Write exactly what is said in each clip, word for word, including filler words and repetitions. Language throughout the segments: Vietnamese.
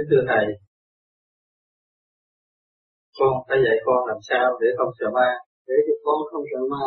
Kính thưa Thầy, con phải dạy con làm sao để không sợ ma? Để cho con không sợ ma.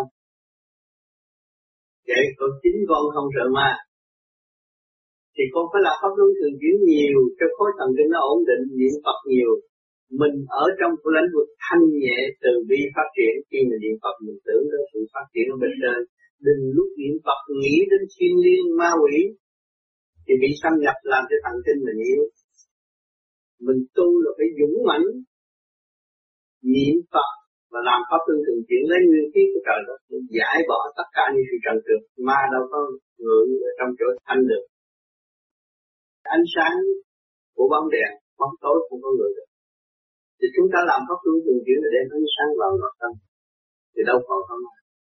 Để con chính con không sợ ma thì con phải làm pháp luân thường chuyển nhiều cho khối thần kinh nó ổn định, niệm Phật nhiều. Mình ở trong cái lĩnh vực thanh nhẹ từ bi phát triển. Khi mình niệm Phật mình tưởng đến sự phát triển ở bên trên. Đừng lúc niệm Phật nghĩ đến thiên liêng ma quỷ thì bị xâm nhập làm cho thần kinh mình yếu. Mình tu là phải dũng mãnh niệm Phật và làm pháp luân thường chuyển lấy nguyên khí của trời đất để giải bỏ tất cả những sự trần trượt. Ma đâu có ngự ở trong chỗ thanh được. Ánh sáng của bóng đèn, bóng tối cũng có người được. Thì chúng ta làm pháp luân thường chuyển để đem ánh sáng vào nội tâm thì đâu còn không.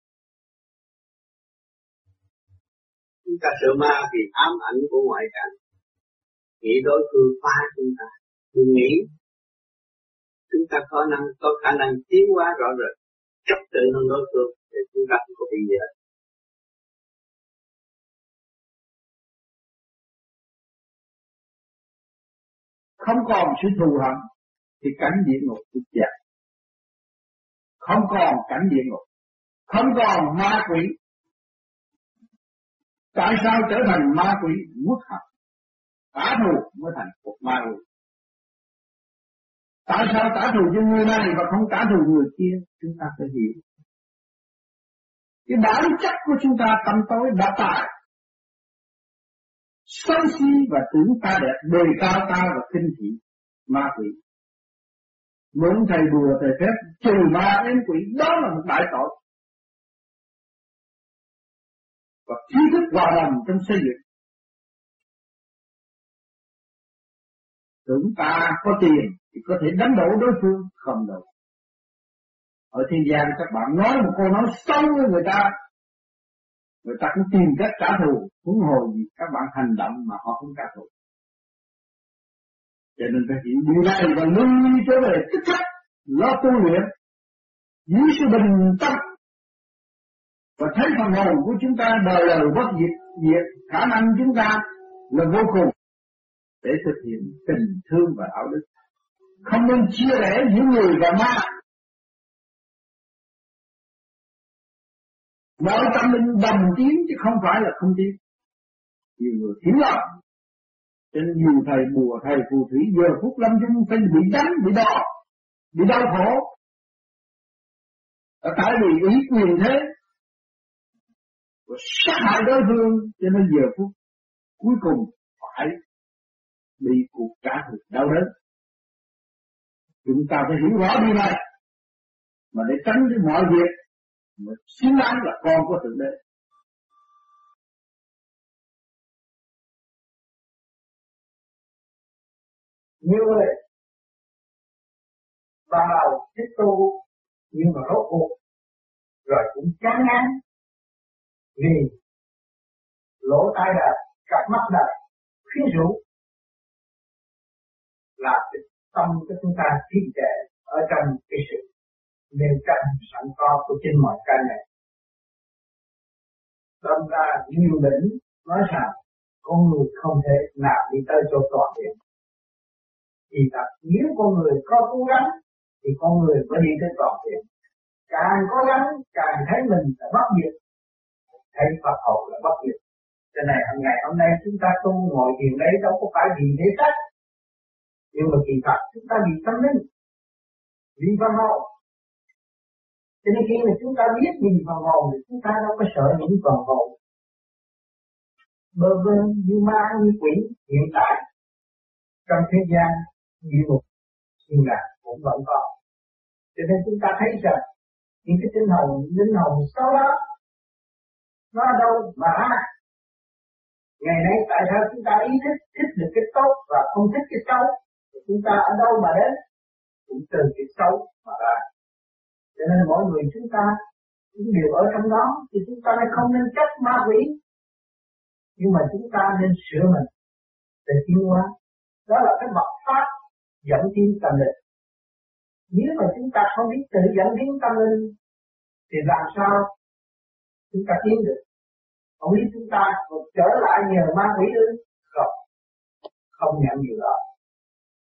Chúng ta sợ ma vì ám ảnh của ngoại cảnh, nghĩ đối phương phá chúng ta, đừng nghĩ chúng ta có năng có khả năng tiến hóa rõ rệt, chấp tự hơn đối phương để chúng ta không có bị gì hết. Không còn sự thù hận thì cảnh địa ngục tuyệt vời. Không còn cảnh địa ngục, không còn ma quỷ. Tại sao trở thành ma quỷ? Quốc hận, trả thù mới thành một ma quỷ. Tại sao trả thù cho người này và không trả thù người kia? Chúng ta phải hiểu. Cái bản chất của chúng ta tâm tối đã tài, sân si và tưởng ta đẹp, đề cao ta và khinh thị ma quỷ. Mượn thầy bùa thầy phép trừ ma ếm quỷ, đó là một đại tội. Và trí thức hòa đồng trong xây dựng. Tưởng ta có tiền thì có thể đánh đổ đối phương, không đâu. Ở thế gian các bạn nói một câu nói xấu với người ta, người ta cũng tìm cách trả thù, huống hồ gì các bạn hành động mà họ không trả thù. Cho nên phải hiểu điều này và luôn trở về tích khắc, lo tu luyện, giữ sự bình tâm và thấy phần hồn của chúng ta đời đời bất diệt, diệt khả năng chúng ta là vô cùng để thực hiện tình thương và đạo đức. Không nên chia rẽ giữa người và ma. Mọi tâm linh đồng tiến chứ không phải là không tiến. Nhiều người hiểu lầm. Cho nên nhiều thầy bùa, thầy phù thủy giờ phút lâm chung phải bị đánh, bị đo, bị đau khổ. Ở tại vì ý quyền thế và sát hại đối phương, cho nên giờ phút cuối cùng phải bị cuộc trả thù đau đớn. Chúng ta phải hiểu rõ điều này mà để tránh cái mọi việc mà xứng đáng là con của Thượng Đế. Nhiều người ban đầu thích tu nhưng mà rốt cuộc rồi cũng chán ngán vì lỗ tai đời, cặp mắt đời khuyến rũ làm cho tâm của chúng ta trì trệ ở trong cái sự nêu tranh sẵn có của chính mọi cái này. Đâm ra nhiều đỉnh nói rằng con người không thể nào đi tới chỗ toàn diện. Thì thật nếu con người có cố gắng thì con người mới đi tới toàn diện. Càng cố gắng càng thấy mình là bất diệt, thấy Phật hậu là bất diệt. Cho nên hàng ngày hôm nay chúng ta tu ngồi thiền đấy đâu có phải vì để sách, nhưng mà kỳ thật chúng ta vì tâm linh, vì phần hồn. Cho nên khi mà chúng ta biết vì phần hồn thì chúng ta đâu có sợ những phần hồn bơ vơ như ma như quỷ hiện tại trong thế gian địa ngục nhưng là cũng vẫn còn. Cho nên chúng ta thấy rằng những cái tinh hồn, linh hồn xấu đó nó ở đâu mà ngày nay tại sao chúng ta ý thức thích được cái tốt và không thích cái xấu, chúng ta ở đâu mà đến cũng từ cái xấu mà ra. Cho nên mỗi người chúng ta cũng đều ở trong đó thì chúng ta không nên trách ma quỷ, nhưng mà chúng ta nên sửa mình để tiến hóa. Đó là cái mật pháp dẫn tiến tâm linh. Nếu mà chúng ta không biết tự dẫn tiến tâm linh thì làm sao chúng ta tiến được? Không biết chúng ta còn trở lại nhờ ma quỷ ư? Không, không nhận điều đó.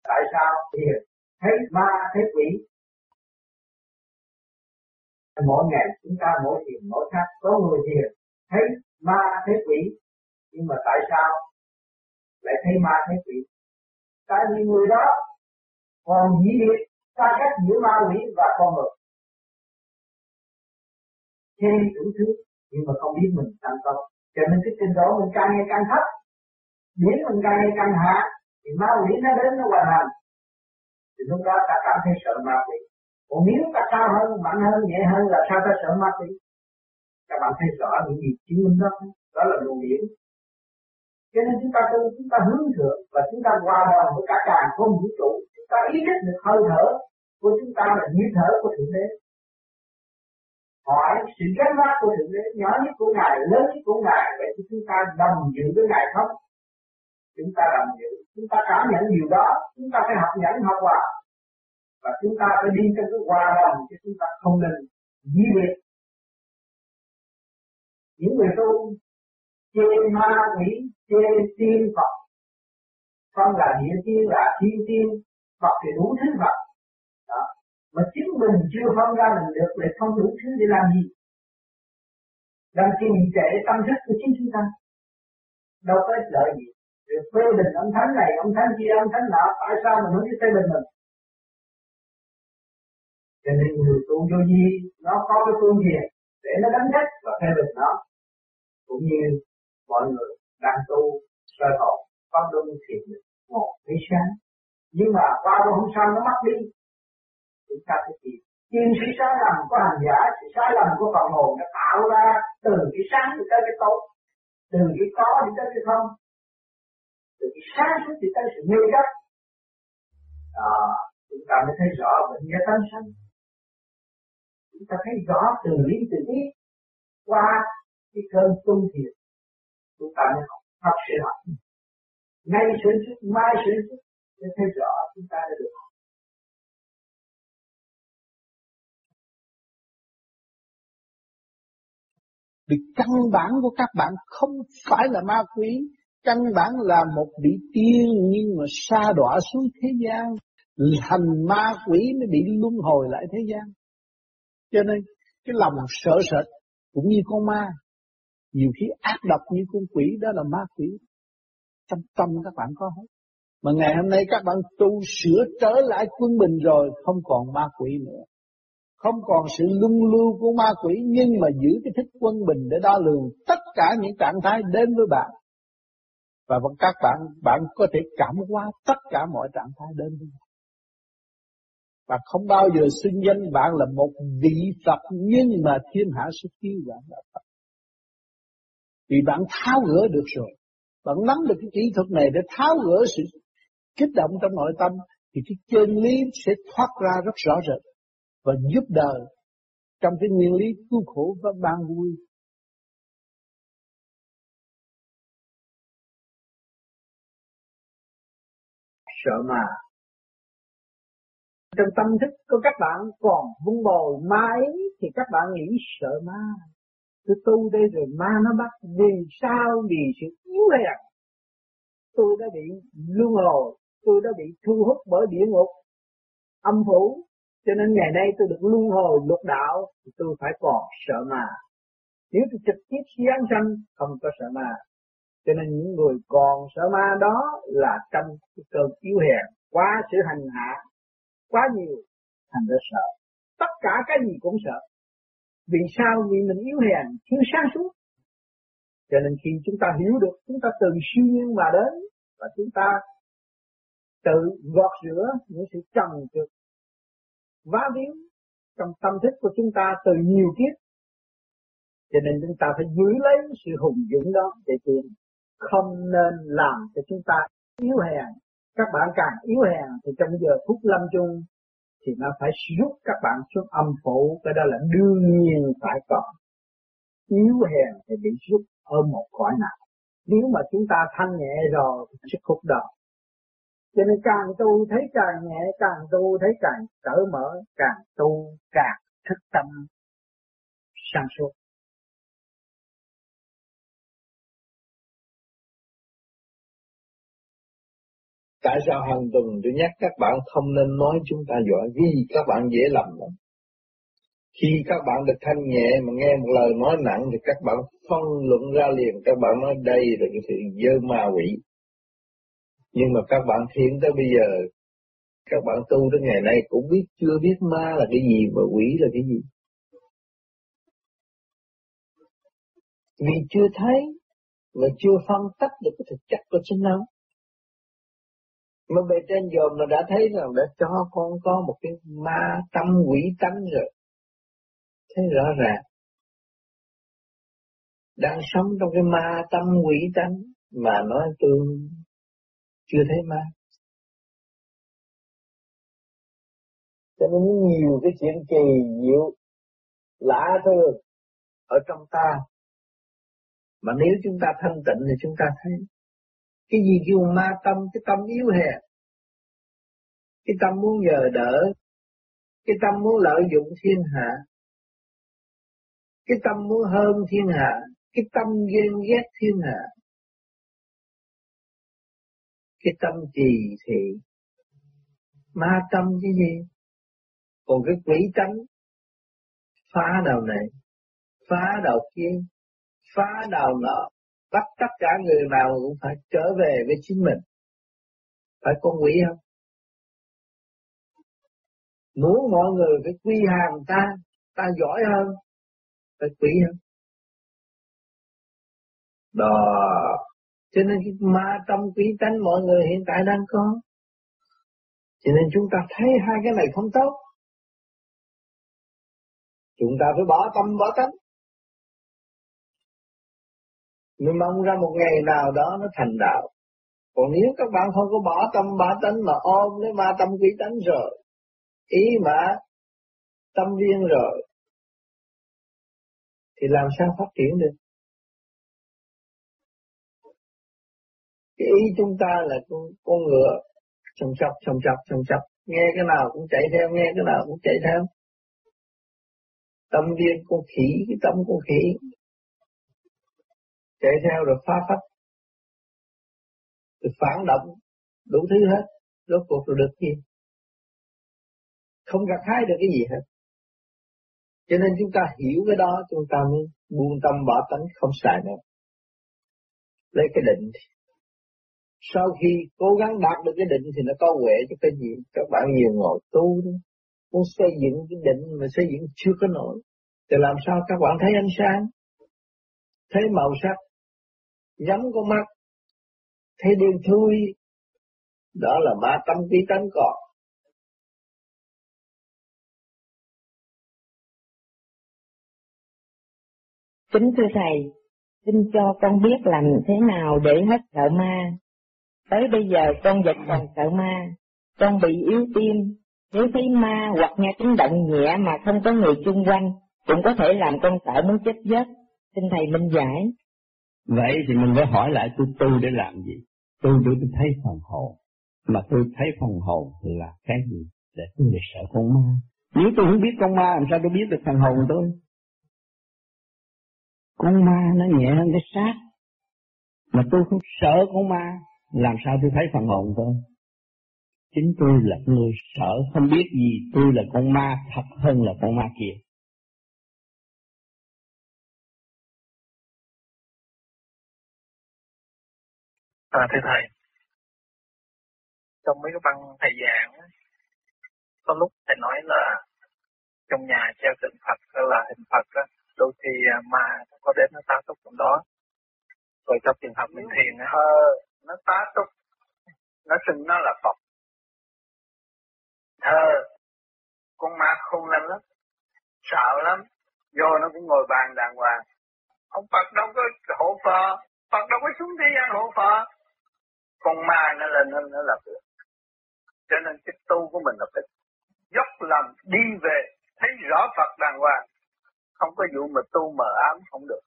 Tại sao thiền thấy ma thấy quỷ? Mỗi ngày chúng ta mỗi thiền mỗi khác. Có người thiền thấy ma thấy quỷ, nhưng mà tại sao lại thấy ma thấy quỷ? Tại vì người đó còn dĩ biệt xa cách giữa ma quỷ và con người, thêm đủ thứ nhưng mà không biết mình thành công, cho nên cái trình độ mình càng ngày càng thấp, điển mình càng ngày càng hạ, thì ma quỷ nó đến nó hoàn hành, thì lúc đó ta cảm thấy sợ ma quỷ. Còn nếu ta cao hơn, mạnh hơn, nhẹ hơn là sao ta sợ ma quỷ? Các bạn thấy rõ những gì chứng minh đó, đó là luồng điển. Cho nên chúng ta tu, chúng ta hướng thượng và chúng ta hòa đồng với cả càn khôn vũ trụ. Chúng ta ý thức được hơi thở của chúng ta là nhịp thở của Thượng Đế. Hỏi sự gánh vác của Thượng Đế, nhỏ nhất của Ngài, lớn nhất của Ngài, vậy thì chúng ta đồng dự với Ngài không? Chúng ta đồng dự, chúng ta cảm nhận điều đó, chúng ta phải học nhẫn học hòa. Và chúng ta phải đi trong cái hòa đồng, chứ chúng ta không nên di biệt. Những người tu chê ma quỷ, chê tiên Phật, con là địa tiên, là thiên tiên, Phật thì đủ thứ Phật. Đó. Mà chính mình chưa phân ra mình được, để không đủ thứ để làm gì? Đang trì trệ tâm thức của chính chúng ta, đâu có ích lợi gì. Rồi phê bình ông thánh này, ông thánh kia, ông thánh nọ, tại sao mình không biết phê bình mình? Cho nên người tu vô vi nó có cái phương diện để nó đánh trách và phê bình nó, cũng như mọi người đang tu sơ hồn pháp luân thiền định một cái sáng, nhưng mà qua đó hôm sau nó mất đi. Chúng ta phải tìm tìm sự sai lầm của hành giả, sự sai lầm của phần hồn nó tạo ra từ cái sáng đi tới cái tối, từ cái có đi tới cái không, từ cái sáng suốt đi tới sự mê chấp. À, chúng ta mới thấy rõ bệnh nhân tâm sanh. Chúng ta thấy rõ từ lý từ tiết qua cái cơn tu thiền, chúng ta mới học học sự học. Ngay sửa trước, mai sửa trước, để thấy rõ chúng ta đã được học. Vì căn bản của các bạn không phải là ma quỷ, căn bản là một vị tiên nhưng mà sa đọa xuống thế gian, thành ma quỷ mới bị luân hồi lại thế gian. Cho nên cái lòng sợ sệt cũng như con ma, nhiều khi ác độc như con quỷ, đó là ma quỷ. Trong tâm các bạn có hết. Mà ngày hôm nay các bạn tu sửa trở lại quân bình rồi, không còn ma quỷ nữa, không còn sự luân lưu của ma quỷ, nhưng mà giữ cái thức quân bình để đo lường tất cả những trạng thái đến với bạn. Và các bạn, bạn có thể cảm hóa tất cả mọi trạng thái đến với bạn. Bạn không bao giờ xưng danh bạn là một vị Phật, nhưng mà thiên hạ sẽ kêu bạn là Phật. Vì bạn tháo gỡ được rồi, bạn nắm được cái kỹ thuật này để tháo gỡ sự kích động trong nội tâm, thì cái chân lý sẽ thoát ra rất rõ rệt và giúp đời trong cái nguyên lý cứu khổ và ban vui. Sợ mà trong tâm thức của các bạn còn vun bồi ma ấy, thì các bạn nghĩ sợ ma. Tôi tu đây rồi ma nó bắt, vì sao? Vì sự yếu hèn. Tôi đã bị luân hồi, tôi đã bị thu hút bởi địa ngục, âm phủ, cho nên ngày nay tôi được luân hồi lục đạo, thì tôi phải còn sợ ma. Nếu tôi trực tiếp giáng sanh, không có sợ ma. Cho nên những người còn sợ ma đó là trong cái cơn yếu hèn, quá sự hành hạ, quá nhiều, thành ra sợ. Tất cả cái gì cũng sợ. Vì sao? Vì mình yếu hèn, thiếu sáng suốt. Cho nên khi chúng ta hiểu được, chúng ta từ siêu nhiên mà đến, và chúng ta tự gọt rửa những sự trần trượt, vá víu trong tâm thức của chúng ta từ nhiều kiếp. Cho nên chúng ta phải giữ lấy sự hùng dũng đó để tiến. Không nên làm cho chúng ta yếu hèn. Các bạn càng yếu hèn thì trong giờ phút lâm chung thì nó phải rút các bạn xuống âm phủ, cái đó là đương nhiên phải có. Yếu hèn thì bị rút ở một cõi nào. Nếu mà chúng ta thanh nhẹ rồi thì sức hút đó. Cho nên càng tu thấy càng nhẹ, càng tu thấy càng cởi mở, càng tu càng thức tâm sáng suốt. Tại sao hàng tuần tôi nhắc các bạn không nên nói chúng ta giỏi, vì các bạn dễ lầm lắm. Khi các bạn được thanh nhẹ mà nghe một lời nói nặng thì các bạn phân luận ra liền, các bạn nói đây là cái sự dơ ma quỷ. Nhưng mà các bạn thiện tới bây giờ, các bạn tu tới ngày nay cũng biết chưa biết ma là cái gì và quỷ là cái gì. Vì chưa thấy và chưa phân tách được cái thực chất của chính nó. Mà bề trên dòm nó đã thấy rằng đã cho con có một cái ma tâm quỷ tánh rồi. Thế rõ ràng. Đang sống trong cái ma tâm quỷ tánh mà nói tôi chưa thấy ma. Cho nên nhiều cái chuyện kỳ diệu lạ thường ở trong ta. Mà nếu chúng ta thanh tịnh thì chúng ta thấy. Cái gì kêu ma tâm, cái tâm yếu hèn. Cái tâm muốn nhờ đỡ. Cái tâm muốn lợi dụng thiên hạ. Cái tâm muốn hơn thiên hạ. Cái tâm ghen ghét thiên hạ. Cái tâm trì thị. Ma tâm cái gì? Còn cái quỷ tánh phá đầu này, phá đầu kia, phá đầu nọ, bắt tất cả người nào cũng phải trở về với chính mình. Phải con quỷ không? Muốn mọi người phải quy hàng ta, ta giỏi hơn, phải quỷ không? Đó, cho nên cái ma tâm quỷ tánh mọi người hiện tại đang có. Cho nên chúng ta thấy hai cái này không tốt. Chúng ta phải bỏ tâm bỏ tánh. Mình mong ra một ngày nào đó nó thành đạo. Còn nếu các bạn không có bỏ tâm bỏ tánh mà ôm lấy ma tâm quỷ tánh rồi, ý mà tâm viên rồi, thì làm sao phát triển được? Cái ý chúng ta là con, con ngựa, chồng chọc, chồng chọc, chồng chọc, nghe cái nào cũng chạy theo, nghe cái nào cũng chạy theo. Tâm viên con khỉ, cái tâm con khỉ, chạy theo rồi phá phách, rồi phản động, đủ thứ hết, rốt cuộc rồi được gì? Không gặt hái được cái gì hết. Cho nên chúng ta hiểu cái đó, chúng ta mới buông tâm bỏ tánh không xài nữa. Lấy cái định. Sau khi cố gắng đạt được cái định thì nó có huệ cho cái gì? Các bạn nhiều ngồi tu đó. Muốn xây dựng cái định mà xây dựng chưa có nổi. Thì làm sao các bạn thấy ánh sáng? Thấy màu sắc? Nhắm con mắt? Thấy đen thui? Đó là ma tâm tí tánh còn. Kính thưa Thầy, xin cho con biết làm thế nào để hết sợ ma. Tới bây giờ con vẫn còn sợ ma, con bị yếu tim, nếu thấy ma hoặc nghe tiếng động nhẹ mà không có người chung quanh, cũng có thể làm con sợ muốn chết giấc. Xin Thầy minh giải. Vậy thì mình phải hỏi lại tôi tu để làm gì? Tu để tôi thấy phần hồn. Mà tôi thấy phần hồn là cái gì? Để tôi để sợ con ma. Nếu tôi không biết con ma, làm sao tôi biết được phần hồn tôi? Con ma nó nhẹ hơn cái xác. Mà tôi không sợ con ma, làm sao tôi thấy phần hồn tôi? Chính tôi là người sợ, không biết gì tôi là con ma thật hơn là con ma kia. À, thưa Thầy, trong mấy cái băng Thầy giảng, có lúc Thầy nói là trong nhà treo tượng Phật hay là hình Phật á, đôi khi ma nó có đến nó tá túc trong đó. Rồi trong trường hợp mình thiền á, nó tá túc, nó xưng nó là Phật. Thơ, con ma khôn lắm lắm, sợ lắm, vô nó cũng ngồi bàn đàng hoàng. Ông Phật đâu có hộ phờ, Phật đâu có xuống thế gian hộ phờ. Con ma nó lên nó, nó là được. Cho nên cái tu của mình là phải dốc lòng đi về, thấy rõ Phật đàng hoàng. Không có vụ mà tu mờ ám không được.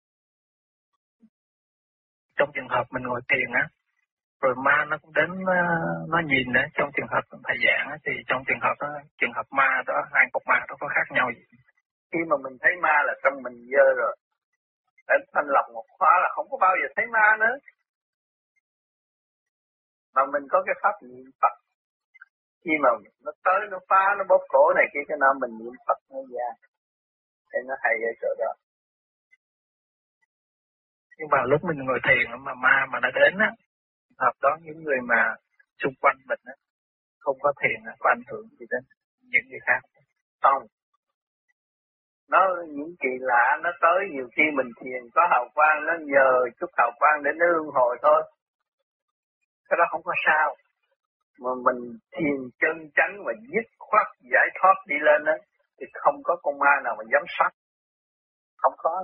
Trong trường hợp mình ngồi thiền á, rồi ma nó cũng đến nó nhìn á, trong trường hợp Thầy giảng á, thì trong trường hợp đó, trường hợp ma đó, hai cục ma đó có khác nhau gì? Khi mà mình thấy ma là tâm mình dơ rồi. Để thanh lọc một khóa là không có bao giờ thấy ma nữa. Mà mình có cái pháp niệm Phật. Khi mà nó tới nó phá, nó bóp cổ này kia cái nào mình niệm Phật nó ra. Thì nó hay ở chỗ đó. Nhưng mà lúc mình ngồi thiền mà ma mà nó đến á, hợp đó những người mà xung quanh mình á, không có thiền á, có ảnh hưởng gì đến những người khác. Không. Nó những kỳ lạ nó tới nhiều khi mình thiền có hào quang, nó nhờ chút hào quang để nó luân hồi thôi. Cái đó không có sao. Mà mình thiền chân chánh và dứt khoát giải thoát đi lên á, thì không có con ma nào mà giám sát. Không có.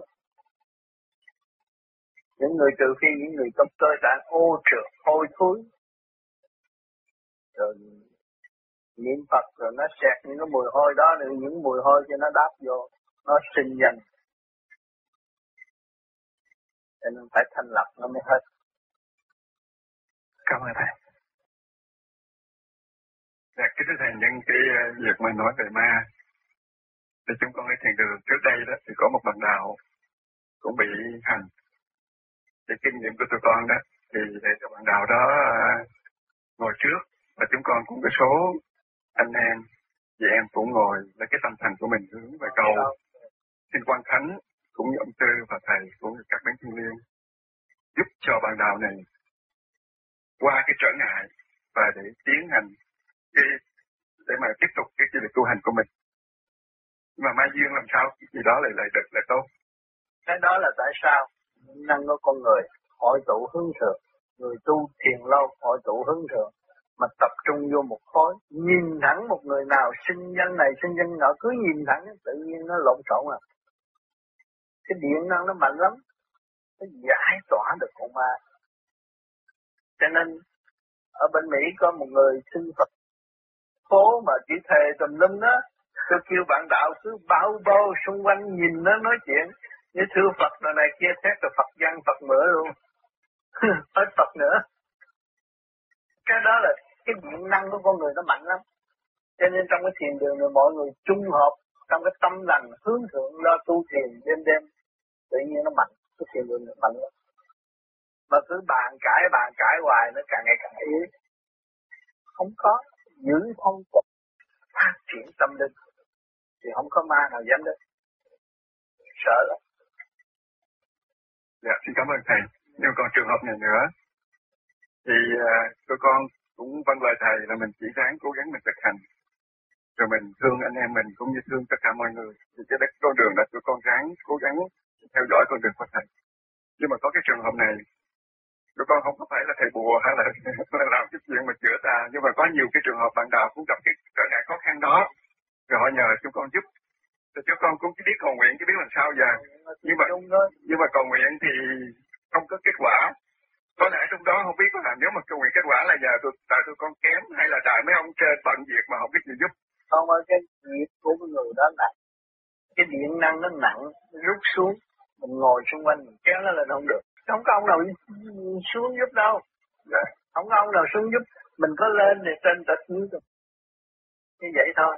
Những người trừ khi những người có cơ tạng ô trượt, hôi thối. Rồi niệm Phật rồi nó xẹt những cái mùi hôi đó, rồi những mùi hôi cho nó đáp vô, nó sinh dần. Cho nên phải thanh lập nó mới hết. Cảm ơn thầy. Dạ, cái thứ thầy nhân cái việc mà nói về ma, thì chúng con ở thiền đường trước đây đó thì có một bạn đạo cũng bị hành. Cái kinh nghiệm của tụi con đó thì để cho bạn đạo đó ngồi trước và chúng con cũng có số anh em chị em cũng ngồi lấy cái tâm thành của mình hướng về cầu xin quan thánh cũng như ông Tư và thầy cũng như các bánh thiên liên giúp cho bạn đạo này qua cái trở ngại và để tiến hành cái để mà tiếp tục cái cái việc tu hành của mình. Nhưng mà mai duyên làm sao cái gì đó lại lại được lại tốt. Cái đó là tại sao năng của con người hội tụ hướng thượng, người tu thiền lâu hội tụ hướng thượng mà tập trung vô một khối, nhìn thẳng một người nào sinh nhân này sinh nhân nọ cứ nhìn thẳng tự nhiên nó lộn xộn à. Cái điện năng nó mạnh lắm, nó giải tỏa được con ma. Cho nên ở bên Mỹ có một người xin Phật phố mà chỉ thề tùm lum đó, tôi kêu bạn đạo cứ bao bô xung quanh nhìn nó nói chuyện, như thưa Phật rồi này kia xét rồi Phật văn Phật mửa luôn, hết Phật nữa. Cái đó là cái điện năng của con người nó mạnh lắm. Cho nên trong cái thiền đường này mọi người chung hợp trong cái tâm lành hướng thượng lo tu thiền đêm đêm, tự nhiên nó mạnh, cái thiền đường này mạnh lắm. Mà cứ bàn cãi bàn cãi hoài nó càng ngày càng yếu. Không có giữ phong tục phát triển tâm linh thì không có ma nào dám đến. Sợ lắm. Dạ, xin cảm ơn thầy. Nhưng còn trường hợp này nữa thì uh, tụi con cũng vâng lời thầy là mình chỉ ráng cố gắng mình thực hành, rồi mình thương anh em mình cũng như thương tất cả mọi người. Thì cái đất con đường đó tụi con ráng cố gắng theo dõi con đường của thầy. Nhưng mà có cái trường hợp này, tụi con không có phải là thầy bùa hay là, là làm cái chuyện mà chữa tà, nhưng mà có nhiều cái trường hợp bạn đạo cũng gặp cái trở ngại khó khăn đó, rồi họ nhờ chúng con giúp. Thì chúng con cũng biết cầu nguyện, chứ biết làm sao giờ. Nhưng mà nhưng mà cầu nguyện thì không có kết quả. Có lẽ trong đó không biết là nếu mà cầu nguyện kết quả là nhờ tụi tại tụi con kém hay là tại mấy ông trên bận việc mà không biết gì giúp. Không, ở cái nghiệp của người đó nặng, cái điện năng nó nặng rút xuống, mình ngồi xung quanh mình kéo nó lên không được. Không có ông nào xuống giúp đâu. Dạ. Không có ông nào xuống giúp, mình có lên để trên tịch như như vậy thôi.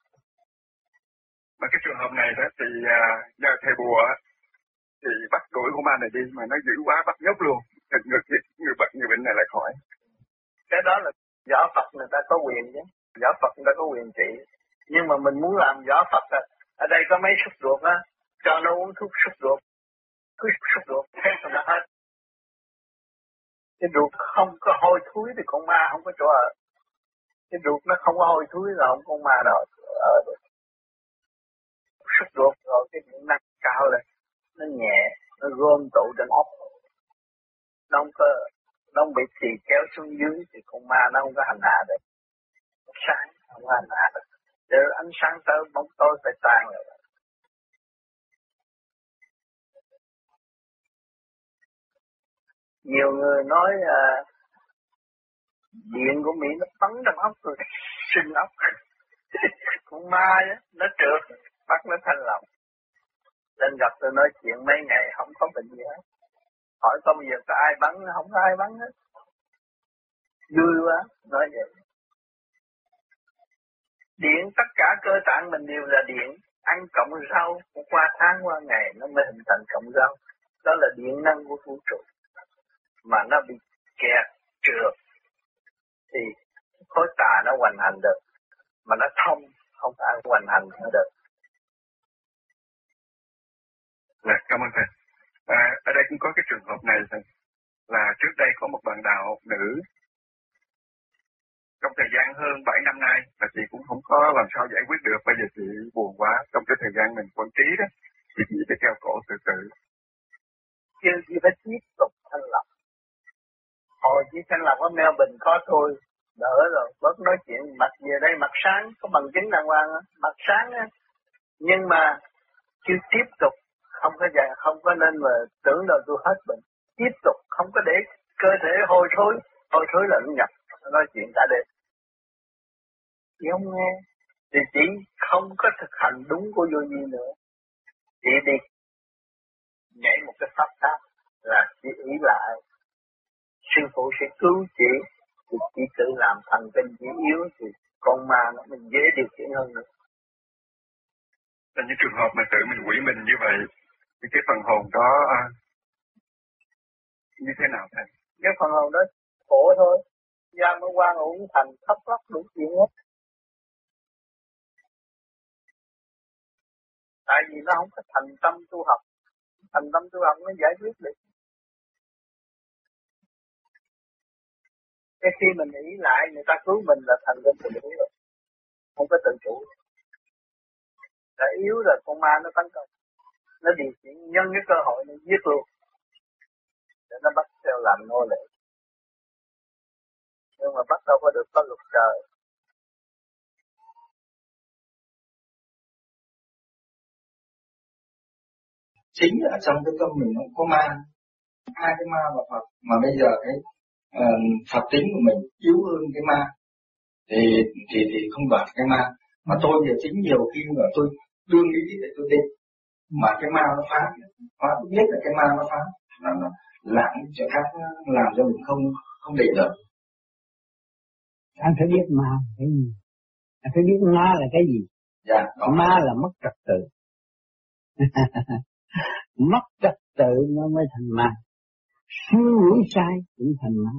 Mà cái trường hợp này đó thì uh, nhờ thầy bùa thì bắt đuổi con ma này đi, mà nó dữ quá bắt nhốt luôn, thì người, người bệnh người bệnh này lại khỏi. Cái đó là võ Phật người ta có quyền chứ, võ Phật người ta có quyền trị. Nhưng mà mình muốn làm võ Phật à, ở đây có mấy súc ruột á, cho nó uống thuốc súc ruột, cứ súc ruột thế là nó hết. Cái ruột không có hôi thối thì con ma không có chỗ ở. Cái ruột nó không có hôi thối là không có con ma nào ở được. Súc ruột rồi cái điện năng cao lên, nó nhẹ, nó gom tụ trên óc. Nó không có, nó không bị trì kéo xuống dưới thì con ma nó không có hành hạ được. Sáng không có hành hạ được. Để ánh sáng tới bóng tối phải tan rồi. Nhiều người nói uh, điện của Mỹ nó bắn trong óc rồi, sinh óc. Con ma á, nó trượt, bắt nó thanh lòng. Lên gặp tôi nói chuyện mấy ngày không có bệnh gì hết. Hỏi có bây giờ có ai bắn, không có ai bắn hết. Vui quá, nói vậy. Điện tất cả cơ tạng mình đều là điện. Ăn cộng rau, qua tháng qua ngày nó mới hình thành cộng rau. Đó là điện năng của vũ trụ. Mà nó bị kẹt, trượt, thì khối tà nó hoành hành được, mà nó thông không phải hoành hành nữa được. Là cảm ơn thầy. À, ở đây cũng có cái trường hợp này thầy, là trước đây có một bạn đạo nữ trong thời gian hơn bảy năm nay mà chị cũng không có làm sao giải quyết được. Bây giờ chị buồn quá, trong cái thời gian mình quản trí đó thì chị phải treo cổ tự tử. Chứ chị phải tiếp tục thanh lập. Hồi chị thanh lập ở Melbourne có thôi, đỡ rồi, bớt nói chuyện. Mặt về đây mặt sáng, có bằng chứng đàng hoàng, mặt sáng á. Nhưng mà chưa tiếp tục, không có dài, không có nên mà tưởng là tôi hết bệnh. Tiếp tục, không có để cơ thể hôi thối, hôi thối là nó nhập, nói chuyện cả đêm. Chị không nghe, thì chị không có thực hành đúng của vô vi nữa. Chị đi nhảy một cái pháp khác là chị ý lại. Sư phụ sẽ cứu chị, thì chị tự làm thần kinh chị yếu thì con ma nó mình dễ điều khiển hơn nữa. Là những trường hợp mà tự mình quỷ mình như vậy, thì cái phần hồn đó à, như thế nào thầy? Cái phần hồn đó khổ thôi, giam nó quan uổng thành thấp lắm đủ chuyện hết. Tại vì nó không có thành tâm tu học, thành tâm tu học nó giải quyết được. Cái khi mình nghĩ lại người ta cứu mình là thành tâm tự chủ rồi, không có tự chủ. Đã yếu rồi con ma nó tấn công, nó điều khiển nhân cái cơ hội nó giết luôn, để nó bắt theo làm nô lệ. Nhưng mà bắt đâu có được có luật trời. Chính ở trong cái tâm mình nó có ma, hai cái ma và Phật, mà bây giờ cái uh, Phật tính của mình yếu hơn cái ma thì thì thì không đoạt cái ma. Mà tôi giờ chính nhiều khi mà tôi đương nghĩ để tôi tin, mà cái ma nó phá, phá tôi biết là cái ma nó phá, nó nó làm cho khác, làm cho mình không không định được. Anh phải biết ma là cái gì, anh phải biết ma là cái gì. Dạ, ma là mất trật tự. Mất trật tự nó mới thành ma. Suy nghĩ sai cũng thành ma.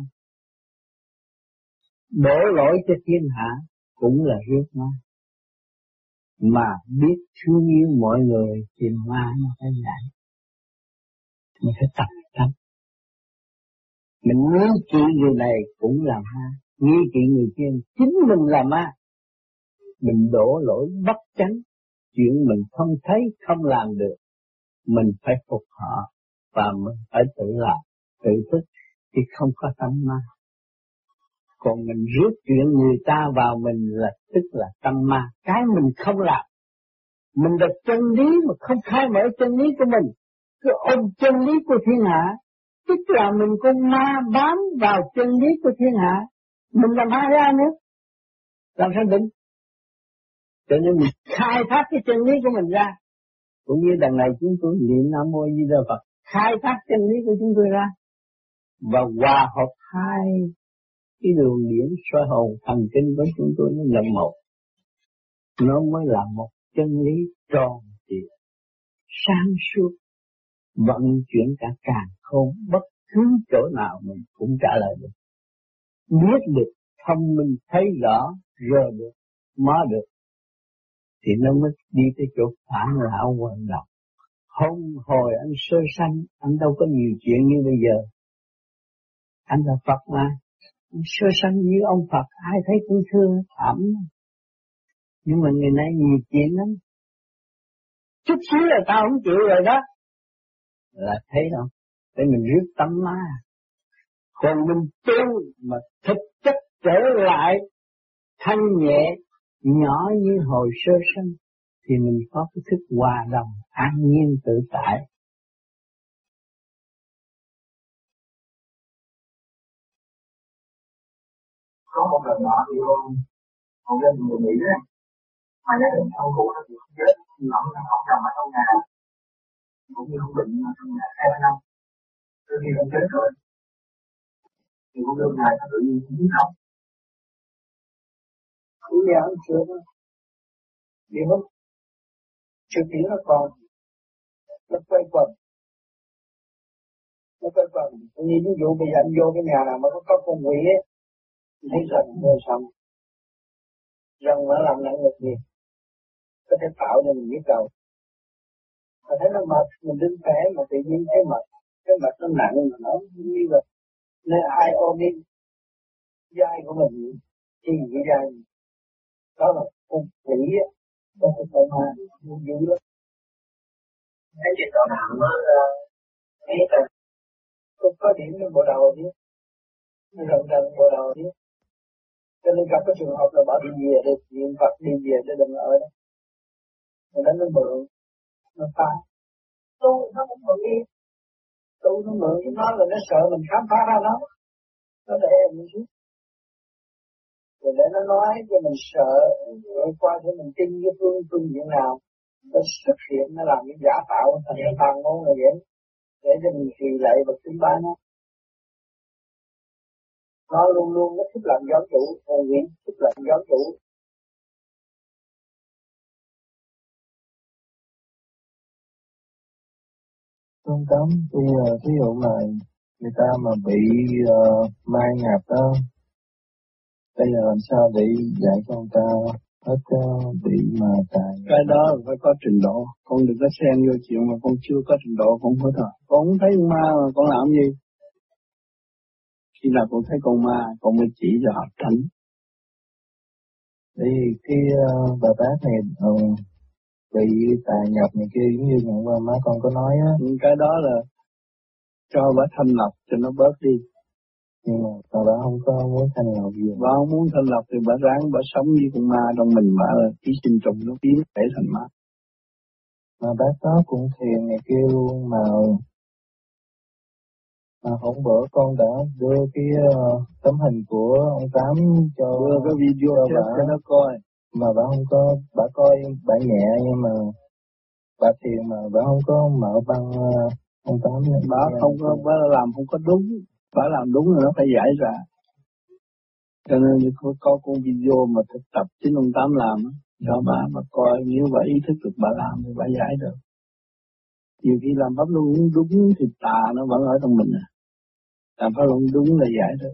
Đổ lỗi cho thiên hạ cũng là rước ma. Mà biết thương yêu mọi người thì ma nó phải giải. Mình phải tập tâm. Mình nghi kỵ người này cũng là ma, nghi kỵ người kia chính mình là ma. Mình đổ lỗi bất chánh, chuyện mình không thấy không làm được, mình phải phục họ và mình phải tự làm, tự thức thì không có tâm ma. Còn mình rước chuyện người ta vào mình là tức là tâm ma, cái mình không làm. Mình đặt chân lý mà không khai mở chân lý của mình, cứ ôm chân lý của thiên hạ, tức là mình con ma bám vào chân lý của thiên hạ, mình làm hai ra nữa, làm sao định? Cho nên mình khai thác cái chân lý của mình ra, cũng như đằng này chúng tôi niệm Nam Mô Di Đà Phật, khai thác chân lý của chúng tôi ra, và hòa hợp hai cái đường điển soi hồn thần kinh của chúng tôi nó là một, nó mới là một chân lý tròn trịa, sáng suốt, vận chuyển cả càn khôn, bất cứ chỗ nào mình cũng trả lời được, biết được, thông minh, thấy rõ, rờ được, mó được, thì nó mới đi tới chỗ phản lão hoàn động. Hôm hồi anh sơ sanh, anh đâu có nhiều chuyện như bây giờ. Anh là Phật mà, anh sơ sanh như ông Phật, ai thấy cũng thương, thảm. Nhưng mà người này nhiều chuyện lắm. Chút xíu là tao không chịu rồi đó. Là thấy không? Để mình rước tâm ma. Còn mình tu mà thực chất trở lại thanh nhẹ, nhỏ như hồi sơ sanh, thì mình có cái thức hòa đồng, an nhiên tự tại. Có một lần nọ thì ông ông lên người Mỹ đó, mà gia đình ông cụ nó bị chết, ông ông chồng ở trong nhà, cũng như ông bệnh ở trong nhà hai ba năm, tới khi ông chết rồi, thì ông đưa ngài tự nhiên không biết không, Ý nghĩa ông chưa đó, đi hút, chưa tiếng nó còn, nó quay quần, nó quay quần. Như ví dụ bây giờ anh vô cái nhà nào mà có, có con quỷ ấy, thấy rằng vô xong rằng nó làm nặng được gì có thể tạo cho mình biết đầu mà thấy nó mệt mình đứng khỏe mà tự nhiên thấy mệt cái mệt nó nặng mà nó như vậy nên ai ôm đi vai của mình chi vậy vai đó là con quỷ á đó là con ma dữ lắm thấy chuyện đó nào nó thấy là không có điểm trong bộ đầu chứ nó rộng rộng bộ đầu chứ cho nên gặp cái trường hợp là bảo đi về đi niệm Phật đi về để đừng ở đó rồi đó nó mượn nó phá tu nó cũng mượn đi tu nó mượn với nó là nó sợ mình khám phá ra nó nó để mình xuống rồi để nó nói cho mình sợ rồi qua cho mình tin cái phương phương diện nào nó xuất hiện nó làm cái giả tạo thành cái tàn ngôn là vậy để cho mình kỳ lệ và tính bá nó nó luôn luôn nó thích làm gió chủ hồn nguyện thích làm gió chủ Không cấm bây giờ ví dụ mà người ta mà bị uh, mai ngạp đó bây giờ làm sao để dạy cho người ta hết uh, bị mà tài cái đó phải có trình độ con đừng có xen vô chuyện mà con chưa có trình độ con không thôi con không thấy ma mà con làm gì khi nào con thấy con ma con mới chỉ cho họ tránh thì cái uh, bà bác này uh, bị tà nhập này kia giống như ngày qua má con có nói á cái đó là cho bà thanh lọc cho nó bớt đi nhưng mà bà bác không có muốn thanh lọc gì bà không muốn thanh lọc thì bà ráng bà sống với con ma trong mình bà là ký sinh trùng nó biến thể thành ma mà bác đó cũng thiền này kia luôn mà mà hôm bữa con đã đưa cái uh, tấm hình của ông Tám cho đưa cái video cho bà cho nó coi mà bà không có bà coi bà nhẹ nhưng mà bà thiền mà bà không có mở băng uh, ông Tám bà không có bà làm không có đúng bà làm đúng rồi nó phải giải ra cho nên có, có con video mà thực tập chính ông Tám làm cho bà mà coi nếu bà ý thức được bà làm thì bà giải được nhiều khi làm pháp luân đúng thì tà nó vẫn ở trong mình à làm pháp luân đúng là giải được.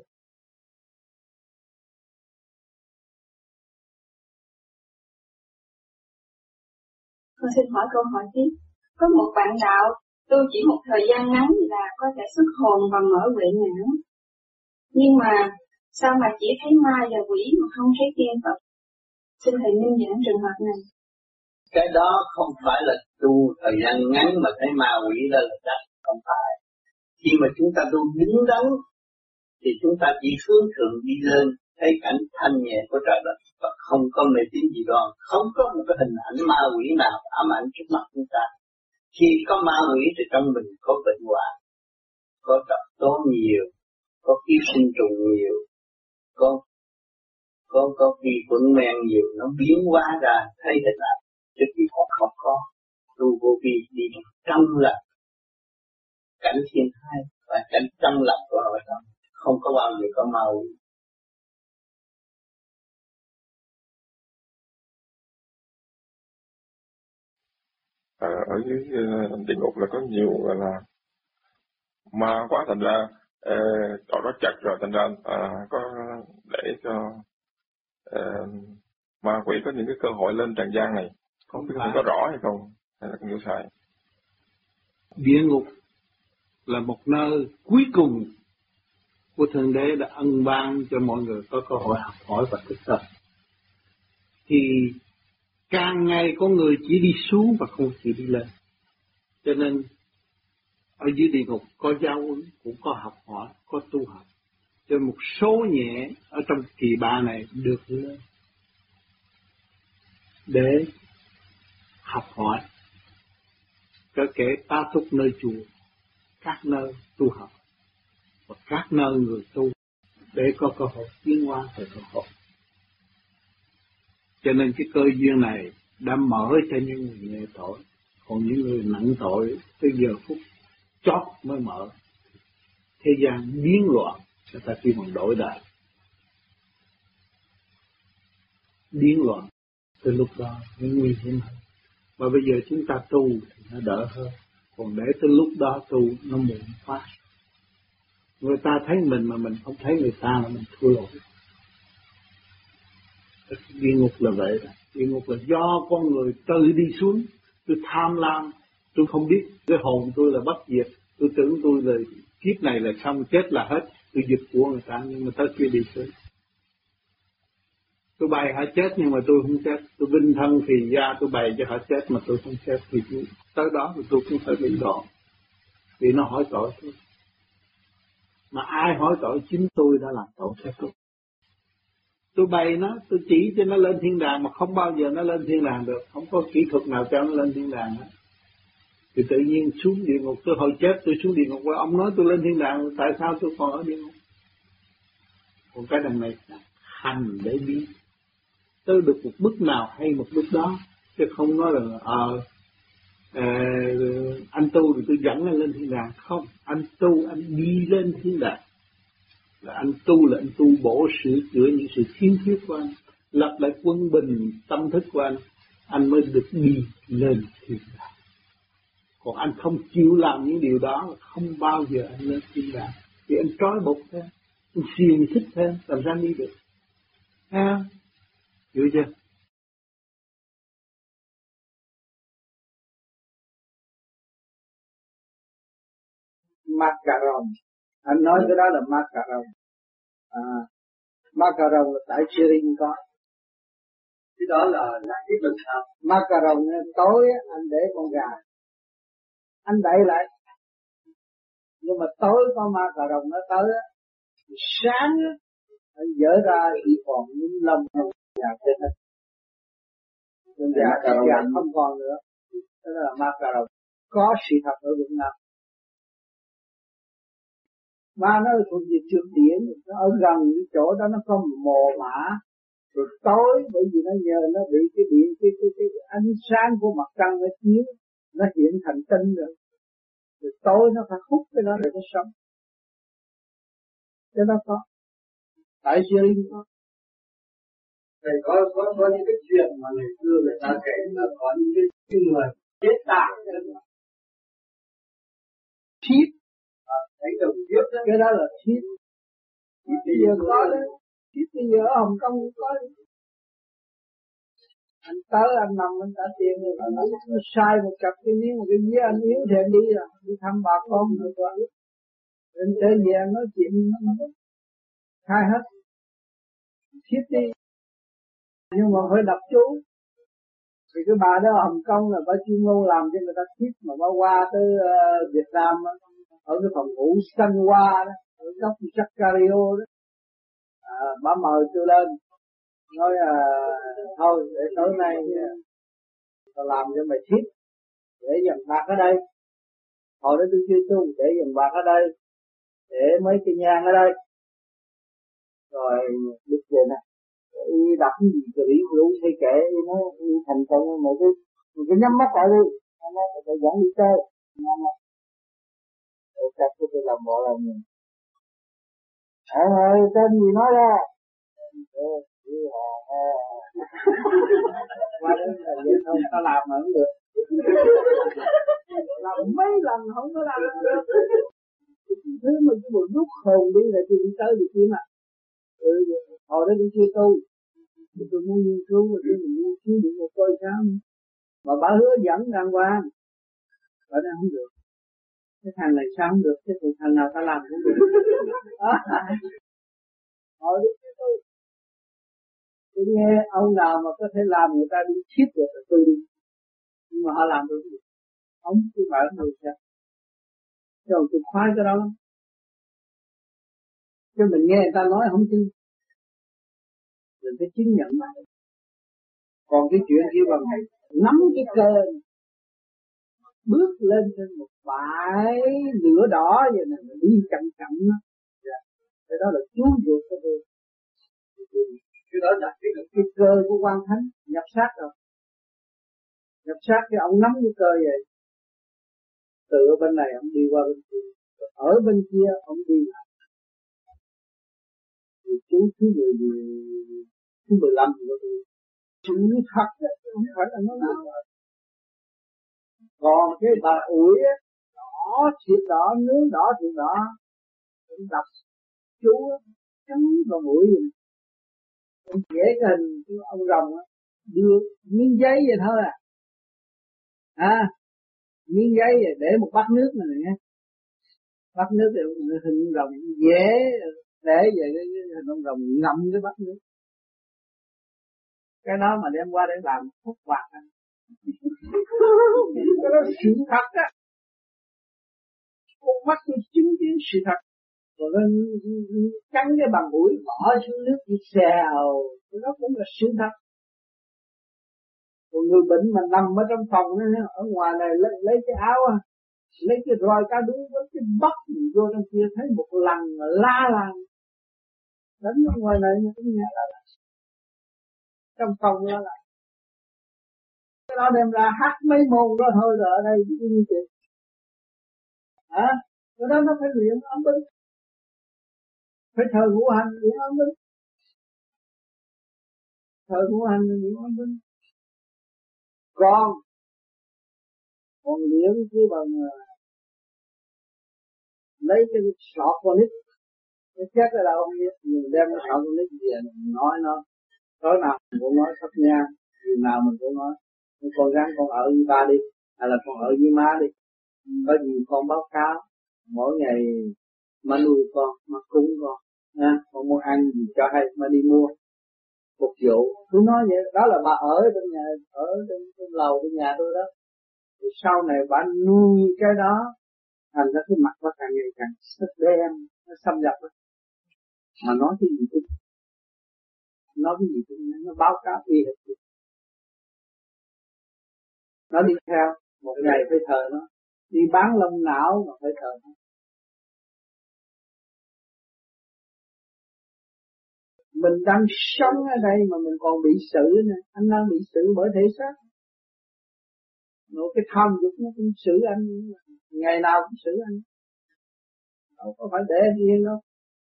Con xin hỏi câu hỏi tiếp. Có một bạn đạo tu chỉ một thời gian ngắn là có thể xuất hồn và mở huệ nhãn. Nhưng mà sao mà chỉ thấy ma và quỷ mà không thấy tiên Phật? Xin thầy minh giảng trường hợp này. Cái đó không phải là tu thời gian ngắn mà thấy ma quỷ đó là chắc không phải. Khi mà chúng ta tu đứng đắn thì chúng ta chỉ hướng thượng đi lên thấy cảnh thanh nhẹ của trời đất và không có mê tín gì đó, không có một cái hình ảnh ma quỷ nào ám ảnh trước mặt chúng ta. Khi có ma quỷ thì trong mình có bệnh hoạn, có độc tố nhiều, có ký sinh trùng nhiều, có có có vi khuẩn men nhiều, nó biến hóa ra thấy hình ảnh, chứ khi họ không có tu vô vi đi trong là cảnh thiên hai và cảnh trong lặng của nội tâm, không có bao giờ có ma quỷ. À, ở dưới uh, địa ngục là có nhiều gọi là ma quá thành ra uh, chỗ đó chặt rồi thành ra uh, có để cho uh, ma quỷ có những cái cơ hội lên trần gian này, không biết không có rõ hay không hay là hiểu sai. Địa ngục là một nơi cuối cùng của Thượng Đế đã ân ban cho mọi người có cơ hội học hỏi và thực tập. Thì càng ngày có người chỉ đi xuống và không chỉ đi lên. Cho nên ở dưới địa ngục có giáo huấn, cũng có học hỏi, có tu học. Cho một số nhẹ ở trong kỳ ba này được lên để học hỏi. Có kể ta túc nơi chùa, các nơi tu học và các nơi người tu để có cơ hội tiến hóa về cơ hội. Cho nên cái cơ duyên này đã mở cho những người nhẹ tội, còn những người nặng tội tới giờ phút chót mới mở. Thế gian biến loạn, người ta kêu bằng đổi đời. Biến loạn, từ lúc đó mới nguy hiểm hơn. Và bây giờ chúng ta tu thì nó đỡ hơn, còn để tới lúc đó tu nó muộn quá. Người ta thấy mình mà mình không thấy người ta là mình thua lỗi. Địa ngục là vậy đó. Địa ngục là do con người tự đi xuống. Tôi tham lam, tôi không biết cái hồn tôi là bất diệt. Tôi tưởng tôi là kiếp này là xong, chết là hết. Tôi giật của người ta, nhưng mà tới kia đi xuống. Tôi bày họ chết nhưng mà tôi không chết. Tôi vinh thân thì ra tôi bày cho họ chết mà tôi không chết. Thì tới đó thì tôi cũng phải bị đòn. Vì nó hỏi tội tôi. Mà ai hỏi tội chính tôi đã làm tội cho tôi. Tôi bày nó, tôi chỉ cho nó lên thiên đàng mà không bao giờ nó lên thiên đàng được. Không có kỹ thuật nào cho nó lên thiên đàng hết. Thì tự nhiên xuống địa ngục, tôi hồi chết tôi xuống địa ngục. Ông nói tôi lên thiên đàng, tại sao tôi còn ở địa ngục? Còn cái đằng này hành để biết. Tôi được một bước nào hay một bước đó. Chứ không nói là ờ à, anh tu thì tôi dẫn anh lên thiên đàng. Không, anh tu anh đi lên thiên đàng. Là anh tu là anh tu bổ sửa chữa những sự thiếu khuyết của anh, lập lại quân bình tâm thức của anh, anh mới được đi lên thiên đàng. Còn anh không chịu làm những điều đó, không bao giờ anh lên thiên đàng. Thì anh trói buộc thêm, anh xiềng xích thêm, làm sao đi được? Ha? Hiểu chưa? Macaron, anh nói cái đó là macaron. À, macaron là tại Syria có. Cái đó là là cái bình sao? Macaron tối anh để con gà, anh đậy lại, nhưng mà tối có macaron nó tới, sáng anh dỡ ra chỉ còn những lông nhà trên hết, con gà gà không còn nữa. Đó là macaron, có sự thật ở Việt Nam. Mà nó thuộc về trường điển, nó ở gần cái chỗ đó nó có mồ mã, rồi tối bởi vì nó nhờ nó bị cái điện cái cái cái ánh sáng của mặt trăng nó chiếu, nó hiện thành tinh rồi, rồi tối nó phải hút cái đó để nó sống. Cái đó có, tại Syria có. Thầy có có có những cái chuyện mà ngày xưa người ta kể là có những cái, cái người chết tạng Thiếp, thấy đồng kiếp đó. cái đó là thiếp. Thiếp bây giờ có đấy, thiếp bây giờ ở Hồng Kông cũng có. Anh tới anh nằm anh trả tiền rồi, anh nó sai một cặp cái miếng một cái dĩa anh yếu thì anh đi rồi, đi thăm bà con rồi qua. Anh tới về anh nói chuyện nó khai hết. Thiếp đi, nhưng mà phải đọc chú. Vì cái bà đó ở Hồng Kông là bà chuyên môn làm cho người ta thiếp, mà bà qua tới uh, Việt Nam đó, ở cái phòng ngủ xanh hoa đó, ở góc Jacario đó, à, bà mời tôi lên, nói à, thôi để tối nay tao làm cho mày thiếp, để dần bạc ở đây, hồi đó tôi chưa tu, để dần bạc ở đây, để mấy cái nhang ở đây, rồi được về nè, y đọc cái gì rồi đi rượu hay kệ, y nói y thành công mà cứ mình cứ nhắm mắt lại đi, nhắm mắt lại phải dẫn đi chơi, nhắm mắt. Rồi chắc tôi làm bộ làm gì? Ờ ơi, tên gì nói ra? Qua đến là vậy thôi, tao làm mà không được. Làm mấy lần không có làm được. Thứ mà cái buồn rút hồn đi là tôi đi tới được kia mà. Ừ, hồi đó tôi chưa tu. Tôi muốn nghiên cứu, tôi muốn nghiên cứu được một coi sao. Mà bà hứa dẫn đàng hoàng. Ở đây không được. Cái thằng này sao không được, cái thằng nào ta làm cũng được. Hồi đó chưa tu. Tôi nghe ông nào mà có thể làm người ta đi thiếp được là tôi đi. Nhưng mà họ làm được gì? Ông tôi bảo người sao? Rồi tôi khoái cái đó lắm. Chứ mình nghe người ta nói không tin. Mình phải chứng nhận mà. Còn cái chuyện kia bằng nắm cái cơ, bước lên trên một bãi lửa đỏ vậy nè, đi chậm chậm đó. Cái đó là chú ruột của tôi. Cái đó là cái, cái cơ của Quan Thánh nhập sát rồi. Nhập sát cái ông nắm cái cơ vậy. Từ bên này ông đi qua bên kia, ở bên kia ông đi lại. Thì chú thứ mười thứ mười lăm của tôi. Chú thật đấy, không phải là nó nào. Còn cái bà ủi á, đỏ thịt đỏ, nướng đỏ thịt đỏ, đập chú á, cắn vào mũi vậy. Vẽ cái hình của ông rồng á, đưa miếng giấy vậy thôi à. À, miếng giấy để một bát nước này nè, bát nước thì hình rồng dễ để về cái hình ông rồng ngậm cái bát nước. Cái đó mà đem qua để làm thuốc bạc à. Cái đó sự thật á, con mắt tôi chứng kiến sự thật. Rồi nó cắn cái bằng mũi bỏ xuống nước đi xèo, cái đó cũng là sự thật. Còn người bệnh mà nằm ở trong phòng đó, ở ngoài này lấy, lấy cái áo á, lấy cái roi cá đuối với cái bắt vô trong kia thấy một lần la lần đánh ở ngoài này như cái nhà là trong phòng đó là cái đó đem ra hát mấy môn đó thôi rồi ở đây cái như vậy hả? Cái đó nó phải luyện âm binh, phải thờ ngũ hành luyện âm binh, thờ ngũ hành luyện âm binh. Còn còn luyện chứ bằng lấy cái sọt con nít, cái chết ở đâu không biết, mình đem cái sọt con nít về mình nói nó, tối nào mình cũng nói sắp nha, điều nào mình cũng nói, con gắng con ở với ba đi, hay là con ở với má đi, có gì con báo cáo, mỗi ngày má nuôi con, má cúng con, nha, con muốn ăn gì cho hay má đi mua, phục vụ, cứ nói vậy, đó là bà ở trong nhà, ở trong, trong lầu trong nhà tôi đó, thì sau này bà nuôi cái đó, thành ra cái mặt nó càng ngày càng sắc đen, nó xâm nhập đó. Mà nói cái gì cũng nói cái gì cũng nó báo cáo y hệt gì. Nó đi theo một ngày phải thờ nó, đi bán lông não mà phải thờ nó. Mình đang sống ở đây mà mình còn bị xử nè, anh đang bị xử bởi thể xác. Rồi cái tham dục nó cũng xử anh, ngày nào cũng xử anh, đâu có phải để anh yên đâu.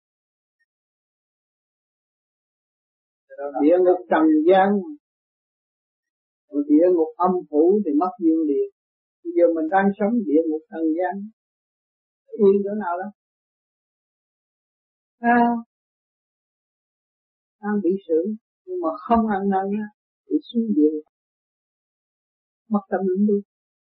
Địa ngục trần gian, rồi địa ngục âm phủ thì mất dương địa. Bây giờ mình đang sống địa ngục trần gian, yên chỗ nào đó? À, đang bị xử, nhưng mà không ăn năn á, bị xuống địa ngục, mất tâm linh luôn.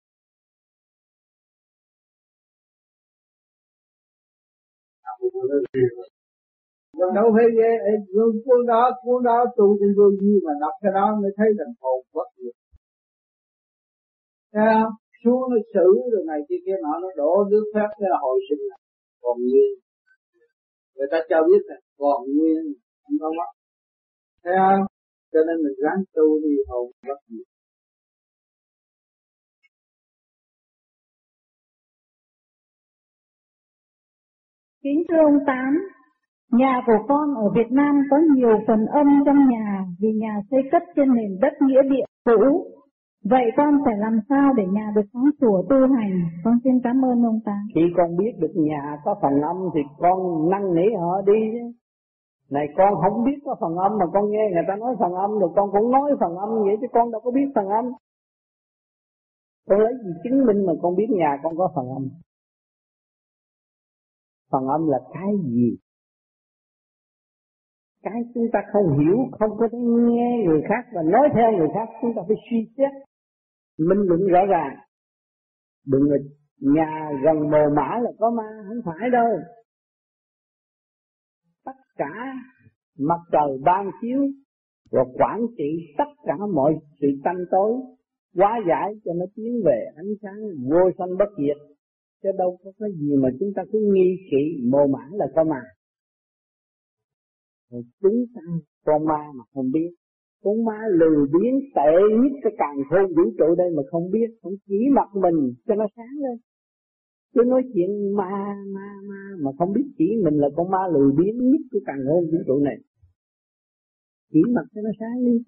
Đâu phải ghê, cuốn đó, cuốn đó tu trên vô vi mà đọc cái đó mới thấy rằng hồn bất diệt. Thấy không? Xuống nó xử rồi này kia kia nọ, nó đổ nước phép cái là hồi sinh là còn nguyên. Người ta cho biết là còn nguyên, không có mất. Thấy không? Cho nên mình ráng tu đi hồn bất diệt. Kính thưa ông Tám, nhà của con ở Việt Nam có nhiều phần âm trong nhà vì nhà xây cất trên nền đất nghĩa địa cũ. Vậy con phải làm sao để nhà được sáng sủa tu hành? Con xin cảm ơn ông Tám. Khi con biết được nhà có phần âm thì con năn nỉ họ đi. Này con không biết có phần âm mà con nghe người ta nói phần âm rồi con cũng nói phần âm vậy chứ con đâu có biết phần âm. Con lấy gì chứng minh mà con biết nhà con có phần âm? Phần âm là cái gì? Cái chúng ta không hiểu, không có thể nghe người khác và nói theo người khác, chúng ta phải suy xét, minh luận rõ ràng. Đừng là nhà gần mồ mã là có ma, không phải đâu. Tất cả mặt trời ban chiếu và quản trị tất cả mọi sự tăm tối, hóa giải cho nó tiến về ánh sáng vô sanh bất diệt. Chứ đâu có cái gì mà chúng ta cứ nghi kỵ mồ mã là có ma. Rồi chúng ta con ma mà không biết, con ma lười biếng tệ nhất cái càn khôn vũ trụ đây mà không biết, không chỉ mặt mình cho nó sáng lên. Cứ nói chuyện ma ma ma mà không biết chỉ mình là con ma lười biếng nhất của càn khôn vũ trụ này. Chỉ mặt cho nó sáng đi.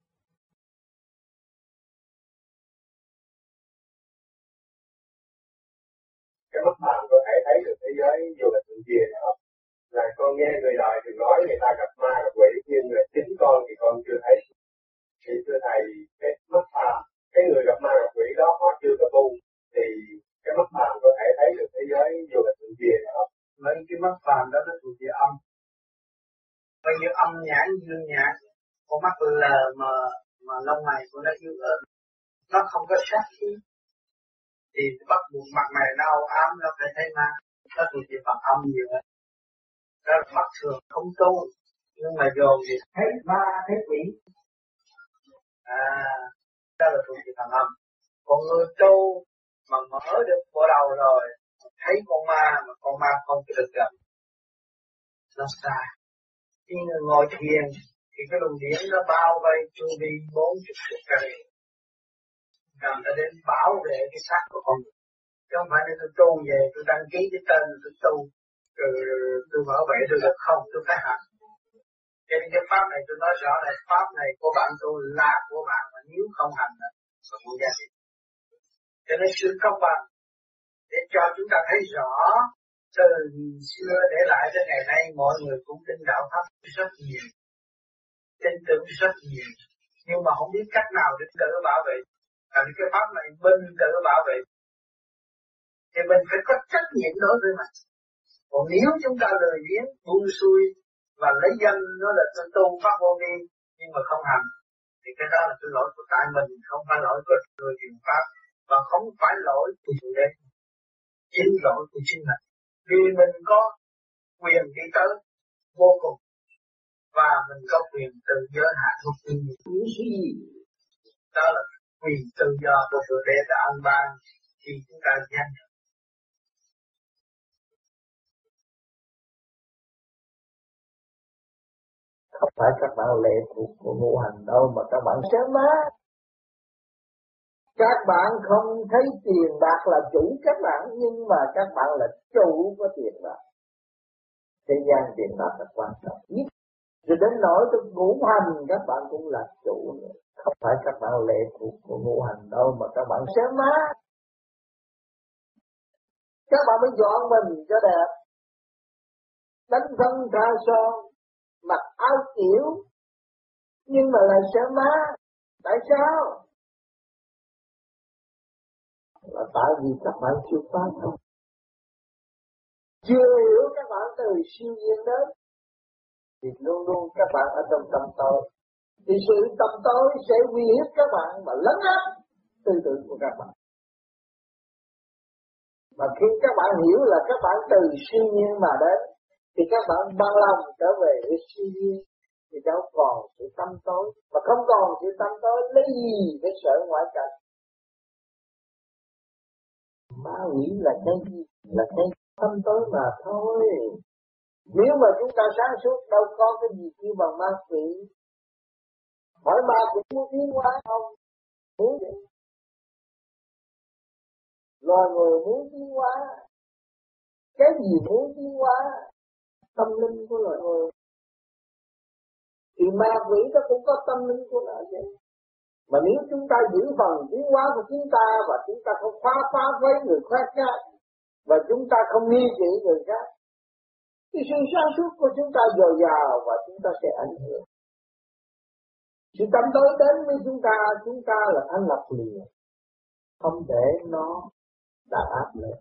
Cái mắt bạn có thể thấy được thế giới dù là sự gì nữa không? Là con nghe người đời thường nói người ta gặp ma gặp quỷ, nhưng người chính con thì con chưa thấy. Thì thưa thầy, cái mắt phàm, cái người gặp ma gặp quỷ đó họ chưa có tu, thì cái mắt phàm có thể thấy được thế giới dù là sự gì nữa không? Lấy cái mắt phàm đó nó thuộc về âm. Bây giờ âm nhãn dương nhãn, con mắt lờ mà mà lông mày của nó yếu ớt, nó không có sát khí, thì bắt buộc mặt mày nó âu ám, nó phải thấy ma, nó thuộc về phần âm nhiều hơn. Đó là mắt thường không tu, nhưng mà dồn thì thấy ma thấy quỷ. À, đó là thuộc về phần âm. Còn người tu mà mở được bộ đầu rồi, thấy con ma mà con ma không được gần, nó sai. Khi người ngồi thiền thì cái luồng điển nó bao vây chu vi bốn chục phút cây, cần ta đến bảo vệ cái xác của con người. Chứ không phải là tôi tu về tôi đăng ký cái tên tôi tu rồi tôi bảo vệ tôi được không, tôi phải hành. Cho nên cái pháp này tôi nói rõ là pháp này của bạn tôi là của bạn, mà nếu không hành là không giá trị. Cho nên sự công bằng để cho chúng ta thấy rõ từ xưa để lại đến ngày nay mọi người cũng tin đạo pháp rất nhiều, tin tưởng rất nhiều, nhưng mà không biết cách nào để tự bảo vệ. Tại vì cái pháp này mình tự bảo vệ thì mình phải có trách nhiệm đối với mình. Còn nếu chúng ta lười biếng buông xuôi và lấy danh nó là tôi tu pháp vô vi nhưng mà không hành, thì cái đó là cái lỗi của tại mình, không phải lỗi của người truyền pháp, và không phải lỗi của chủ đề, chính lỗi của chính mình. Vì mình có quyền đi tới vô cùng và mình có quyền tự giới hạn của mình những gì. Đó là quyền tự do của chủ đề đã ăn ban khi chúng ta danh. Không phải các bạn lệ thuộc của ngũ hành đâu, mà các bạn sớm má. Các bạn không thấy tiền bạc là chủ các bạn, nhưng mà các bạn là chủ của tiền bạc. Thế gian tiền bạc là quan trọng nhất. Rồi đến nỗi tôi ngũ hành các bạn cũng là chủ nữa. Không phải các bạn lệ thuộc của ngũ hành đâu, mà các bạn sớm má. Các bạn mới dọn mình cho đẹp, đánh thân ra son, mặc áo kiểu, nhưng mà lại sớm má. Tại sao? Là tại vì các bạn chưa phá thông, chưa hiểu các bạn từ siêu nhiên đến, thì luôn luôn các bạn ở trong tâm tối, thì sự tâm tối sẽ uy hiếp các bạn và lấn áp tư tưởng của các bạn. Mà khi các bạn hiểu là các bạn từ siêu nhiên mà đến, thì các bạn bằng lòng trở về với siêu nhiên, thì đâu còn sự tâm tối, mà không còn sự tâm tối lấy gì để sợ ngoại cảnh. Ma quỷ là cái gì? Là cái tâm tối mà thôi. Nếu mà chúng ta sáng suốt đâu có cái gì kêu bằng ma quỷ. Hỏi ma quỷ muốn tiến hóa không? Muốn vậy. Loài người muốn tiến hóa. Cái gì muốn tiến hóa? Tâm linh của loài người. Thì ma quỷ nó cũng có tâm linh của nó chứ. Mà nếu chúng ta giữ phần tiến hóa của chúng ta và chúng ta không phá phá với người khác khác, và chúng ta không nghi kỵ người khác, thì sự sáng suốt của chúng ta dồi dào và chúng ta sẽ ảnh hưởng. Sự tâm tối đến với chúng ta, chúng ta là thanh lập liền, không để nó đàn áp lên.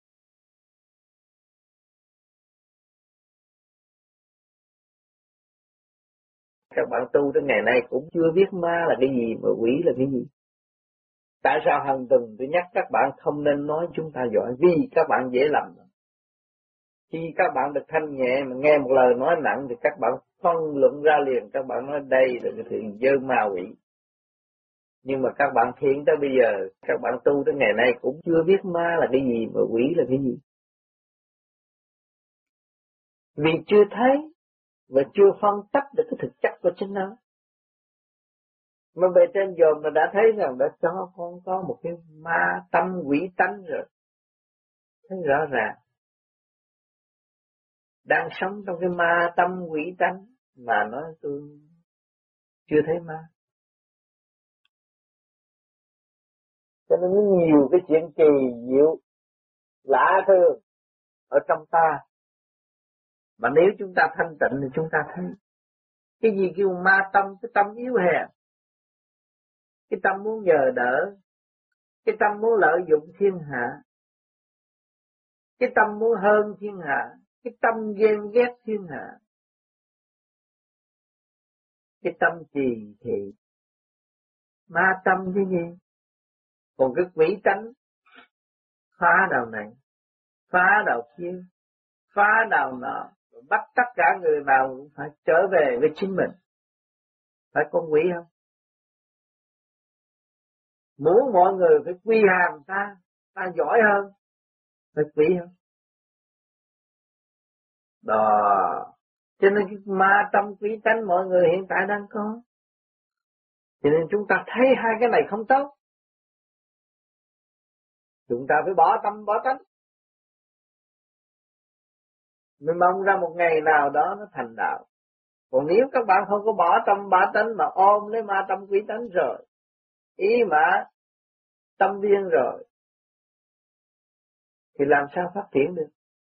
Các bạn tu tới ngày nay cũng chưa biết ma là cái gì mà quỷ là cái gì. Tại sao hàng tuần tôi nhắc các bạn không nên nói chúng ta giỏi, vì các bạn dễ lầm. Khi các bạn được thanh nhẹ mà nghe một lời nói nặng thì các bạn phân luận ra liền, các bạn nói đây là cái chuyện dơ ma quỷ. Nhưng mà các bạn thiện tới bây giờ, các bạn tu tới ngày nay cũng chưa biết ma là cái gì mà quỷ là cái gì. Vì chưa thấy và chưa phân tách được cái thực chất của chính nó. Mà bề trên dòm là đã thấy rằng đã cho con có một cái ma tâm quỷ tánh rồi. Thấy rõ ràng. Đang sống trong cái ma tâm quỷ tánh mà nói tôi chưa thấy ma. Cho nên nó nhiều cái chuyện kỳ diệu, lạ thường ở trong ta. Mà nếu chúng ta thanh tịnh thì chúng ta thấy. Cái gì kêu ma tâm, cái tâm yếu hèn. Cái tâm muốn nhờ đỡ. Cái tâm muốn lợi dụng thiên hạ. Cái tâm muốn hơn thiên hạ. Cái tâm ghen ghét thiên hạ. cái tâm trì thì ma tâm chứ gì. Còn cái quỷ tánh phá đầu này, phá đầu kia, phá đầu nọ, bắt tất cả người nào cũng phải trở về với chính mình. Phải con quỷ không? Muốn mọi người phải quy hàm ta, ta giỏi hơn, phải quỷ không? Đó. Cho nên cái ma tâm quỷ tánh mọi người hiện tại đang có. Cho nên chúng ta thấy hai cái này không tốt. Chúng ta phải bỏ tâm bỏ tánh. Mình mong ra một ngày nào đó nó thành đạo. Còn nếu các bạn không có bỏ tâm bỏ tánh mà ôm lấy ma tâm quỷ tánh rồi, ý mà tâm viên rồi, thì làm sao phát triển được?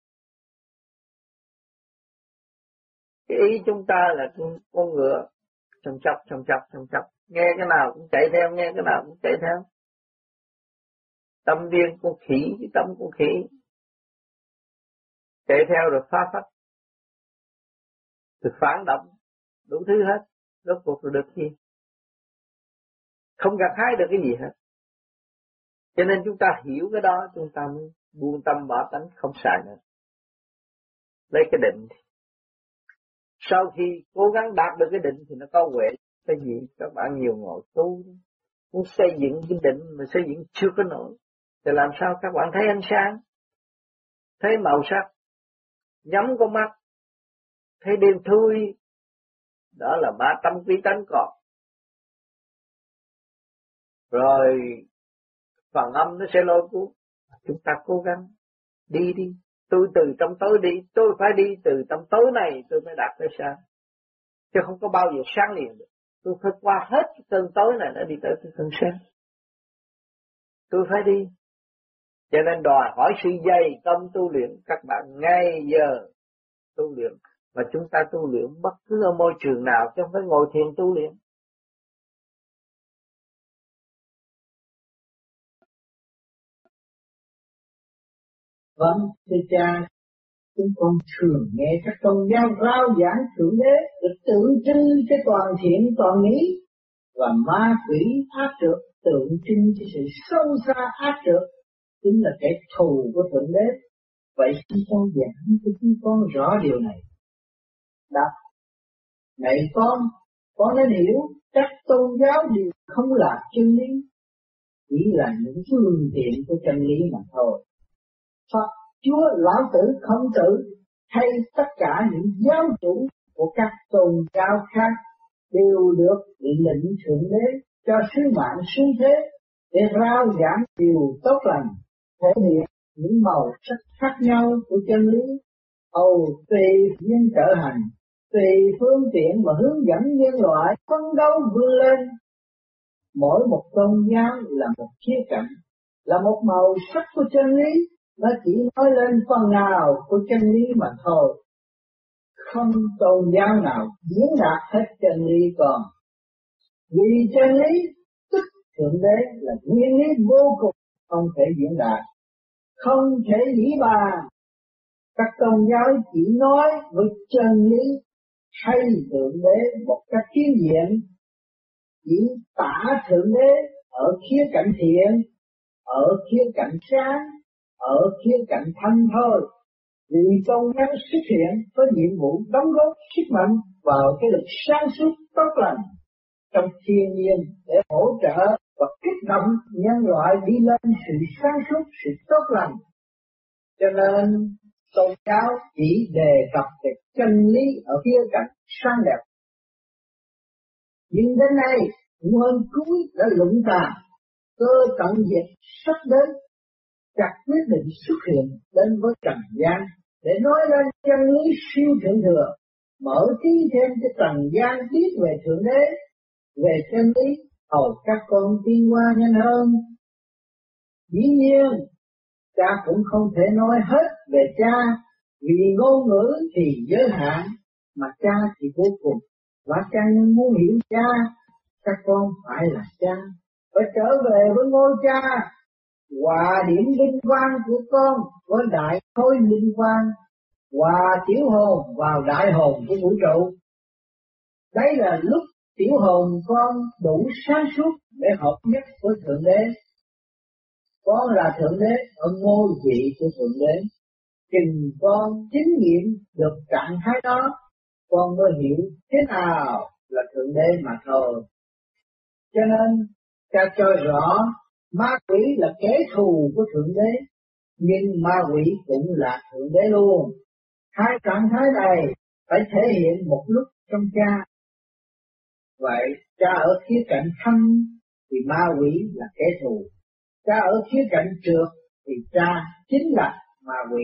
Cái ý chúng ta là con ngựa, chồng chọc, chồng chọc, chồng chọc, nghe cái nào cũng chạy theo, nghe cái nào cũng chạy theo. Tâm viên con khỉ, cái tâm con khỉ, chạy theo rồi phá phách, rồi phản động, đủ thứ hết, rốt cuộc rồi được gì? Không gặt hái được cái gì hết. Cho nên chúng ta hiểu cái đó, chúng ta mới buông tâm bỏ tánh, không xài nữa. Lấy cái định. Sau khi cố gắng đạt được cái định thì nó có huệ. Cái gì? Các bạn nhiều ngồi tu, muốn xây dựng cái định mà xây dựng chưa có nổi. Thì làm sao các bạn thấy ánh sáng, thấy màu sắc, nhắm con mắt, thấy đêm thui, đó là ma tâm quý tánh còn. Rồi phần âm nó sẽ lôi cuốn. Chúng ta cố gắng đi đi. Tôi từ trong tối đi, tôi phải đi từ trong tối này tôi mới đạt tới sáng. Chứ không có bao giờ sáng liền được. Tôi phải qua hết cái cơn tối này để đi tới cái cơn sáng. Tôi phải đi. Cho nên đòi hỏi sự dày công tu luyện các bạn ngay giờ tu luyện. Mà chúng ta tu luyện bất cứ ở môi trường nào chứ không phải ngồi thiền tu luyện. Vâng, thưa cha, chúng con thường nghe các tôn giáo rao giảng Thượng Đế để tự trưng cho toàn thiện toàn mỹ, và ma quỷ ác trược tượng trưng cho sự sâu xa ác trược, chính là kẻ thù của Thượng Đế. Vậy xin con giảng cho chúng con rõ điều này. Đáp: này con, con nên hiểu các tôn giáo đều không là chân lý, chỉ là những phương tiện của chân lý mà thôi. Phật, Chúa, Lão Tử, Khổng Tử hay tất cả những giáo chủ của các tôn giáo khác đều được lệnh Thượng Đế cho sứ mạng xuống thế để rao giảng điều tốt lành, thể hiện những màu sắc khác nhau của chân lý, hầu tùy duyên trở hành, tùy phương tiện mà hướng dẫn nhân loại phấn đấu vươn lên. Mỗi một tôn giáo là một khía cạnh, là một màu sắc của chân lý. Nó chỉ nói lên phần nào của chân lý mà thôi. Không tôn giáo nào diễn đạt hết chân lý còn. Vì chân lý, tức Thượng Đế là nguyên lý vô cùng, không thể diễn đạt, không thể nghĩ bàn. Các tôn giáo chỉ nói với chân lý hay Thượng Đế một cách phiến diện, chỉ tả Thượng Đế ở khía cạnh thiện, ở khía cạnh sáng, ở khía cạnh thanh thôi. Vì tôn giáo xuất hiện có nhiệm vụ đóng góp sức mạnh vào cái lực sáng suốt tốt lành trong thiên nhiên để hỗ trợ và kích động nhân loại đi lên sự sáng suốt, sự tốt lành. Cho nên tôn giáo chỉ đề cập về chân lý ở khía cạnh sáng đẹp. Nhưng đến nay, nguyên cuối đã luận bàn, cơ tận diệt sắp đến, chặt quyết định xuất hiện đến với trần gian để nói lên chân lý siêu thượng thừa, mở trí thêm cho trần gian biết về Thượng Đế, về chân lý, hầu các con tiến qua nhanh hơn. Dĩ nhiên, cha cũng không thể nói hết về cha, vì ngôn ngữ thì giới hạn, mà cha thì vô cùng, và cha nên muốn hiểu cha, các con phải là cha, phải trở về với ngôi cha. Hòa điểm linh quang của con với đại khối linh quang, hòa tiểu hồn vào đại hồn của vũ trụ. Đấy là lúc tiểu hồn con đủ sáng suốt để hợp nhất với Thượng Đế. Con là Thượng Đế ở ngôi vị của Thượng Đế. Chừng con chính nghiệm được trạng thái đó, con mới hiểu thế nào là Thượng Đế mà thôi. Cho nên ta cho rõ ma quỷ là kẻ thù của Thượng Đế, nhưng ma quỷ cũng là Thượng Đế luôn. Hai trạng thái này phải thể hiện một lúc trong cha. Vậy cha ở khía cạnh thân thì ma quỷ là kẻ thù, cha ở khía cạnh trượt thì cha chính là ma quỷ.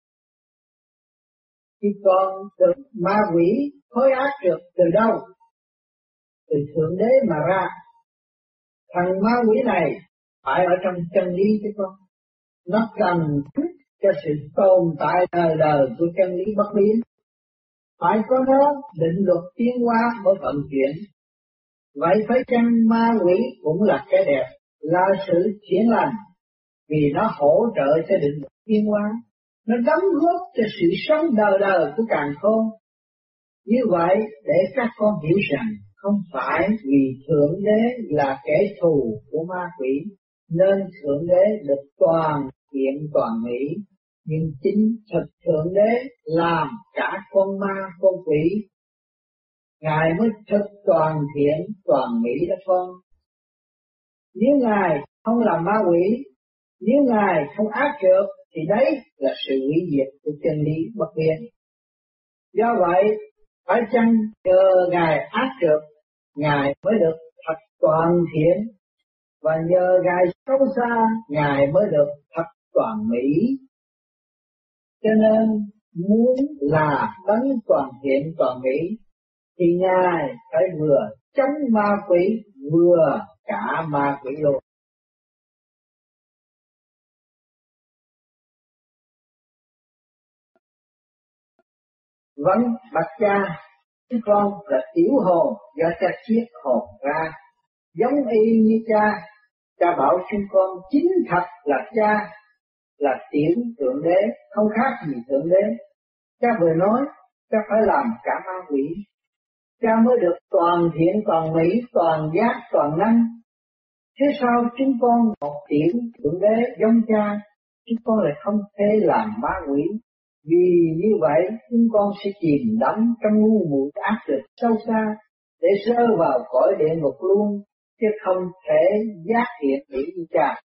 Khi con được ma quỷ khối ác trượt từ đâu? Từ Thượng Đế mà ra. Thằng ma quỷ này phải ở trong chân lý chứ con. Nó cần cho sự tồn tại đời đời của chân lý bất biến. Phải có nó định luật tiến hóa mới vận chuyển. Vậy phải chăng ma quỷ cũng là cái đẹp, là sự chuyển lành, vì nó hỗ trợ cho định luật tiến hóa, nó đóng góp cho sự sống đời đời của càn khôn. Như vậy để các con hiểu rằng không phải vì Thượng Đế là kẻ thù của ma quỷ nên Thượng Đế được toàn thiện toàn mỹ, nhưng chính thực Thượng Đế làm cả con ma con quỷ, Ngài mới thực toàn thiện toàn mỹ đó con. Nếu Ngài không làm ma quỷ, nếu Ngài không ác trượt thì đấy là sự hủy diệt của chân lý bất biến. Do vậy phải chăng nhờ Ngài ác trượt, Ngài mới được thật toàn thiện, và nhờ Ngài xấu xa, Ngài mới được thật toàn mỹ. Cho nên muốn là tánh toàn thiện toàn mỹ thì Ngài phải vừa chống ma quỷ vừa cả ma quỷ luôn. Vẫn bạch cha, chứ con là tiểu hồn do cha chiết hồn ra, giống y như cha. Cha bảo chúng con chính thật là cha, là tiểu Thượng Đế, không khác gì Thượng Đế. Cha vừa nói, cha phải làm cả ma quỷ, cha mới được toàn thiện toàn mỹ, toàn giác toàn năng. Thế sao chúng con một tiểu Thượng Đế giống cha, chúng con lại không thể làm ma quỷ? Vì như vậy chúng con sẽ chìm đắm trong ngu muội ác lực sâu xa để rơi vào cõi địa ngục luôn, chứ không thể giác hiện điểm như cha.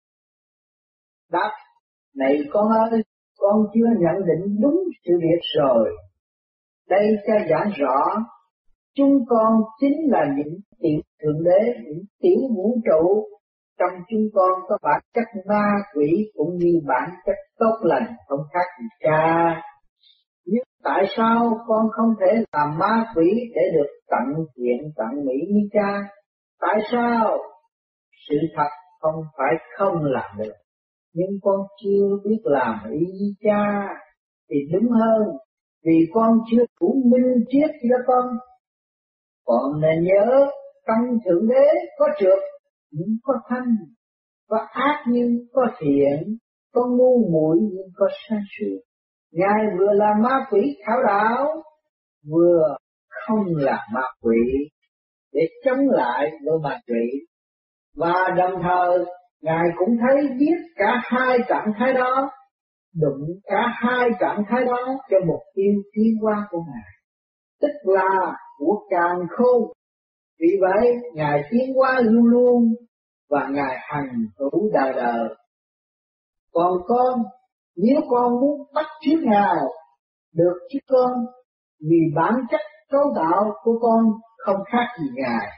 Đáp, này con ơi, con chưa nhận định đúng sự việc rồi. Đây cha giảng rõ, chúng con chính là những tiểu Thượng Đế, những tiểu vũ trụ. Trong chúng con có bản chất ma quỷ cũng như bản chất tốt lành, không khác gì cha. Nhưng tại sao con không thể làm ma quỷ để được tận thiện tận mỹ như cha? Tại sao? Sự thật không phải không làm được, nhưng con chưa biết làm ý như cha thì đúng hơn, vì con chưa đủ minh triết cho con. Con nên nhớ trong Thượng Đế có trượt nhưng có thanh, có ác nhưng có thiện, có ngu muội nhưng có sáng suốt. Ngài vừa là ma quỷ thảo đạo, vừa không là ma quỷ để chống lại với ma quỷ. Và đồng thời Ngài cũng thấy biết cả hai trạng thái đó, đụng cả hai trạng thái đó cho mục tiêu tiến hóa của Ngài, tức là của càn khôn. Vì vậy Ngài tiến hóa luôn luôn và Ngài hành hữu đời đời. Còn con, nếu con muốn bắt chước Ngài, được chứ con, vì bản chất cấu tạo của con không khác gì Ngài.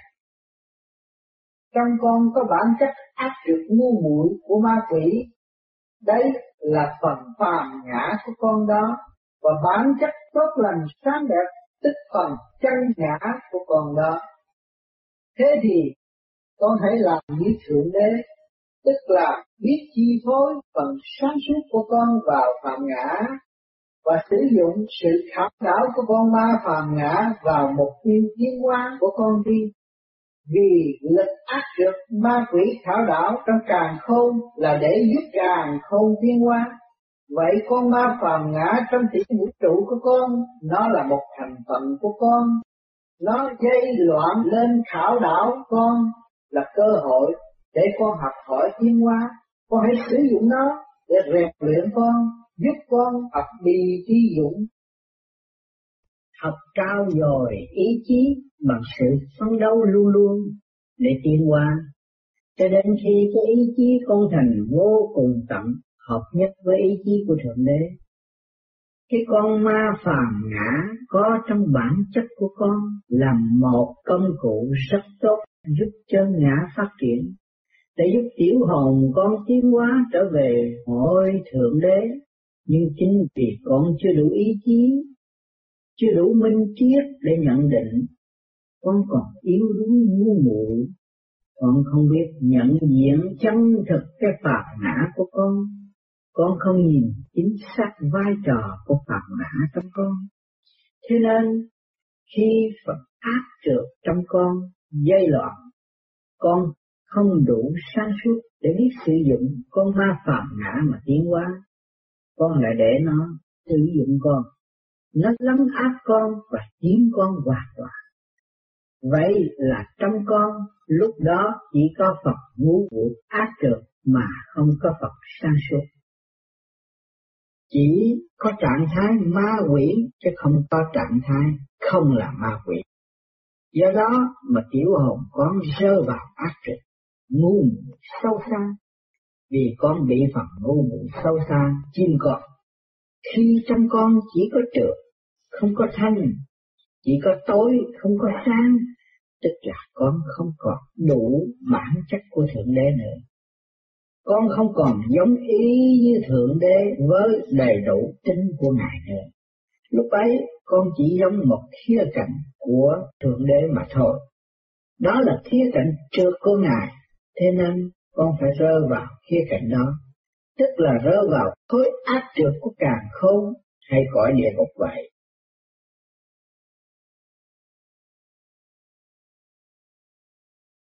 Trong con có bản chất ác trực ngu muội của ma quỷ, đấy là phần phàm ngã của con đó, và bản chất tốt lành sáng đẹp, tức phần chân ngã của con đó. Thế thì con hãy làm như Thượng Đế, tức là biết chi phối phần sáng suốt của con vào phàm ngã và sử dụng sự khảo đảo của con ma phàm ngã vào mục tiêu tiến hóa của con đi. Vì lực ác trượt ma quỷ khảo đảo trong càn khôn là để giúp càn khôn tiến hóa. Vậy con ma phàm ngã trong tiểu vũ trụ của con, nó là một thành phần của con. Nó gây loạn lên khảo đảo con là cơ hội để con học hỏi tiến hóa. Con hãy sử dụng nó để rèn luyện con, giúp con học đi trí dũng. Học trao dồi ý chí bằng sự phấn đấu luôn luôn để tiến hóa, cho đến khi cái ý chí con thành vô cùng tận, hợp nhất với ý chí của Thượng Đế. Cái con ma phàm ngã có trong bản chất của con là một công cụ rất tốt giúp cho ngã phát triển, để giúp tiểu hồn con tiến hóa trở về hội Thượng Đế. Nhưng chính vì con chưa đủ ý chí, chưa đủ minh triết để nhận định, con còn yếu đuối ngu muội, con không biết nhận diện chân thực cái phàm ngã của con. Con không nhìn chính xác vai trò của phàm ngã trong con. Thế nên khi Phật áp trượt trong con dây loạn, con không đủ sáng suốt để biết sử dụng con ma phàm ngã mà tiến hóa. Con lại để nó sử dụng con, nó lấn áp con và chiếm con hoàn toàn. Vậy là trong con lúc đó chỉ có Phật ngũ uẩn áp trượt mà không có Phật sáng suốt. Chỉ có trạng thái ma quỷ chứ không có trạng thái không là ma quỷ. Do đó mà tiểu hồn con rơi vào ác trượt, ngu muội sâu xa, vì con bị phần ngu muội sâu xa chiếm con. Khi trong con chỉ có trượt, không có thanh, chỉ có tối, không có sáng, tức là con không còn đủ bản chất của Thượng Đế nữa. Con không còn giống ý như Thượng Đế với đầy đủ tính của Ngài nữa. Lúc ấy con chỉ giống một khía cạnh của Thượng Đế mà thôi. Đó là khía cạnh trượt của Ngài, thế nên con phải rơi vào khía cạnh đó, tức là rơi vào khối áp trượt của càn khôn hay cõi địa ngục vậy.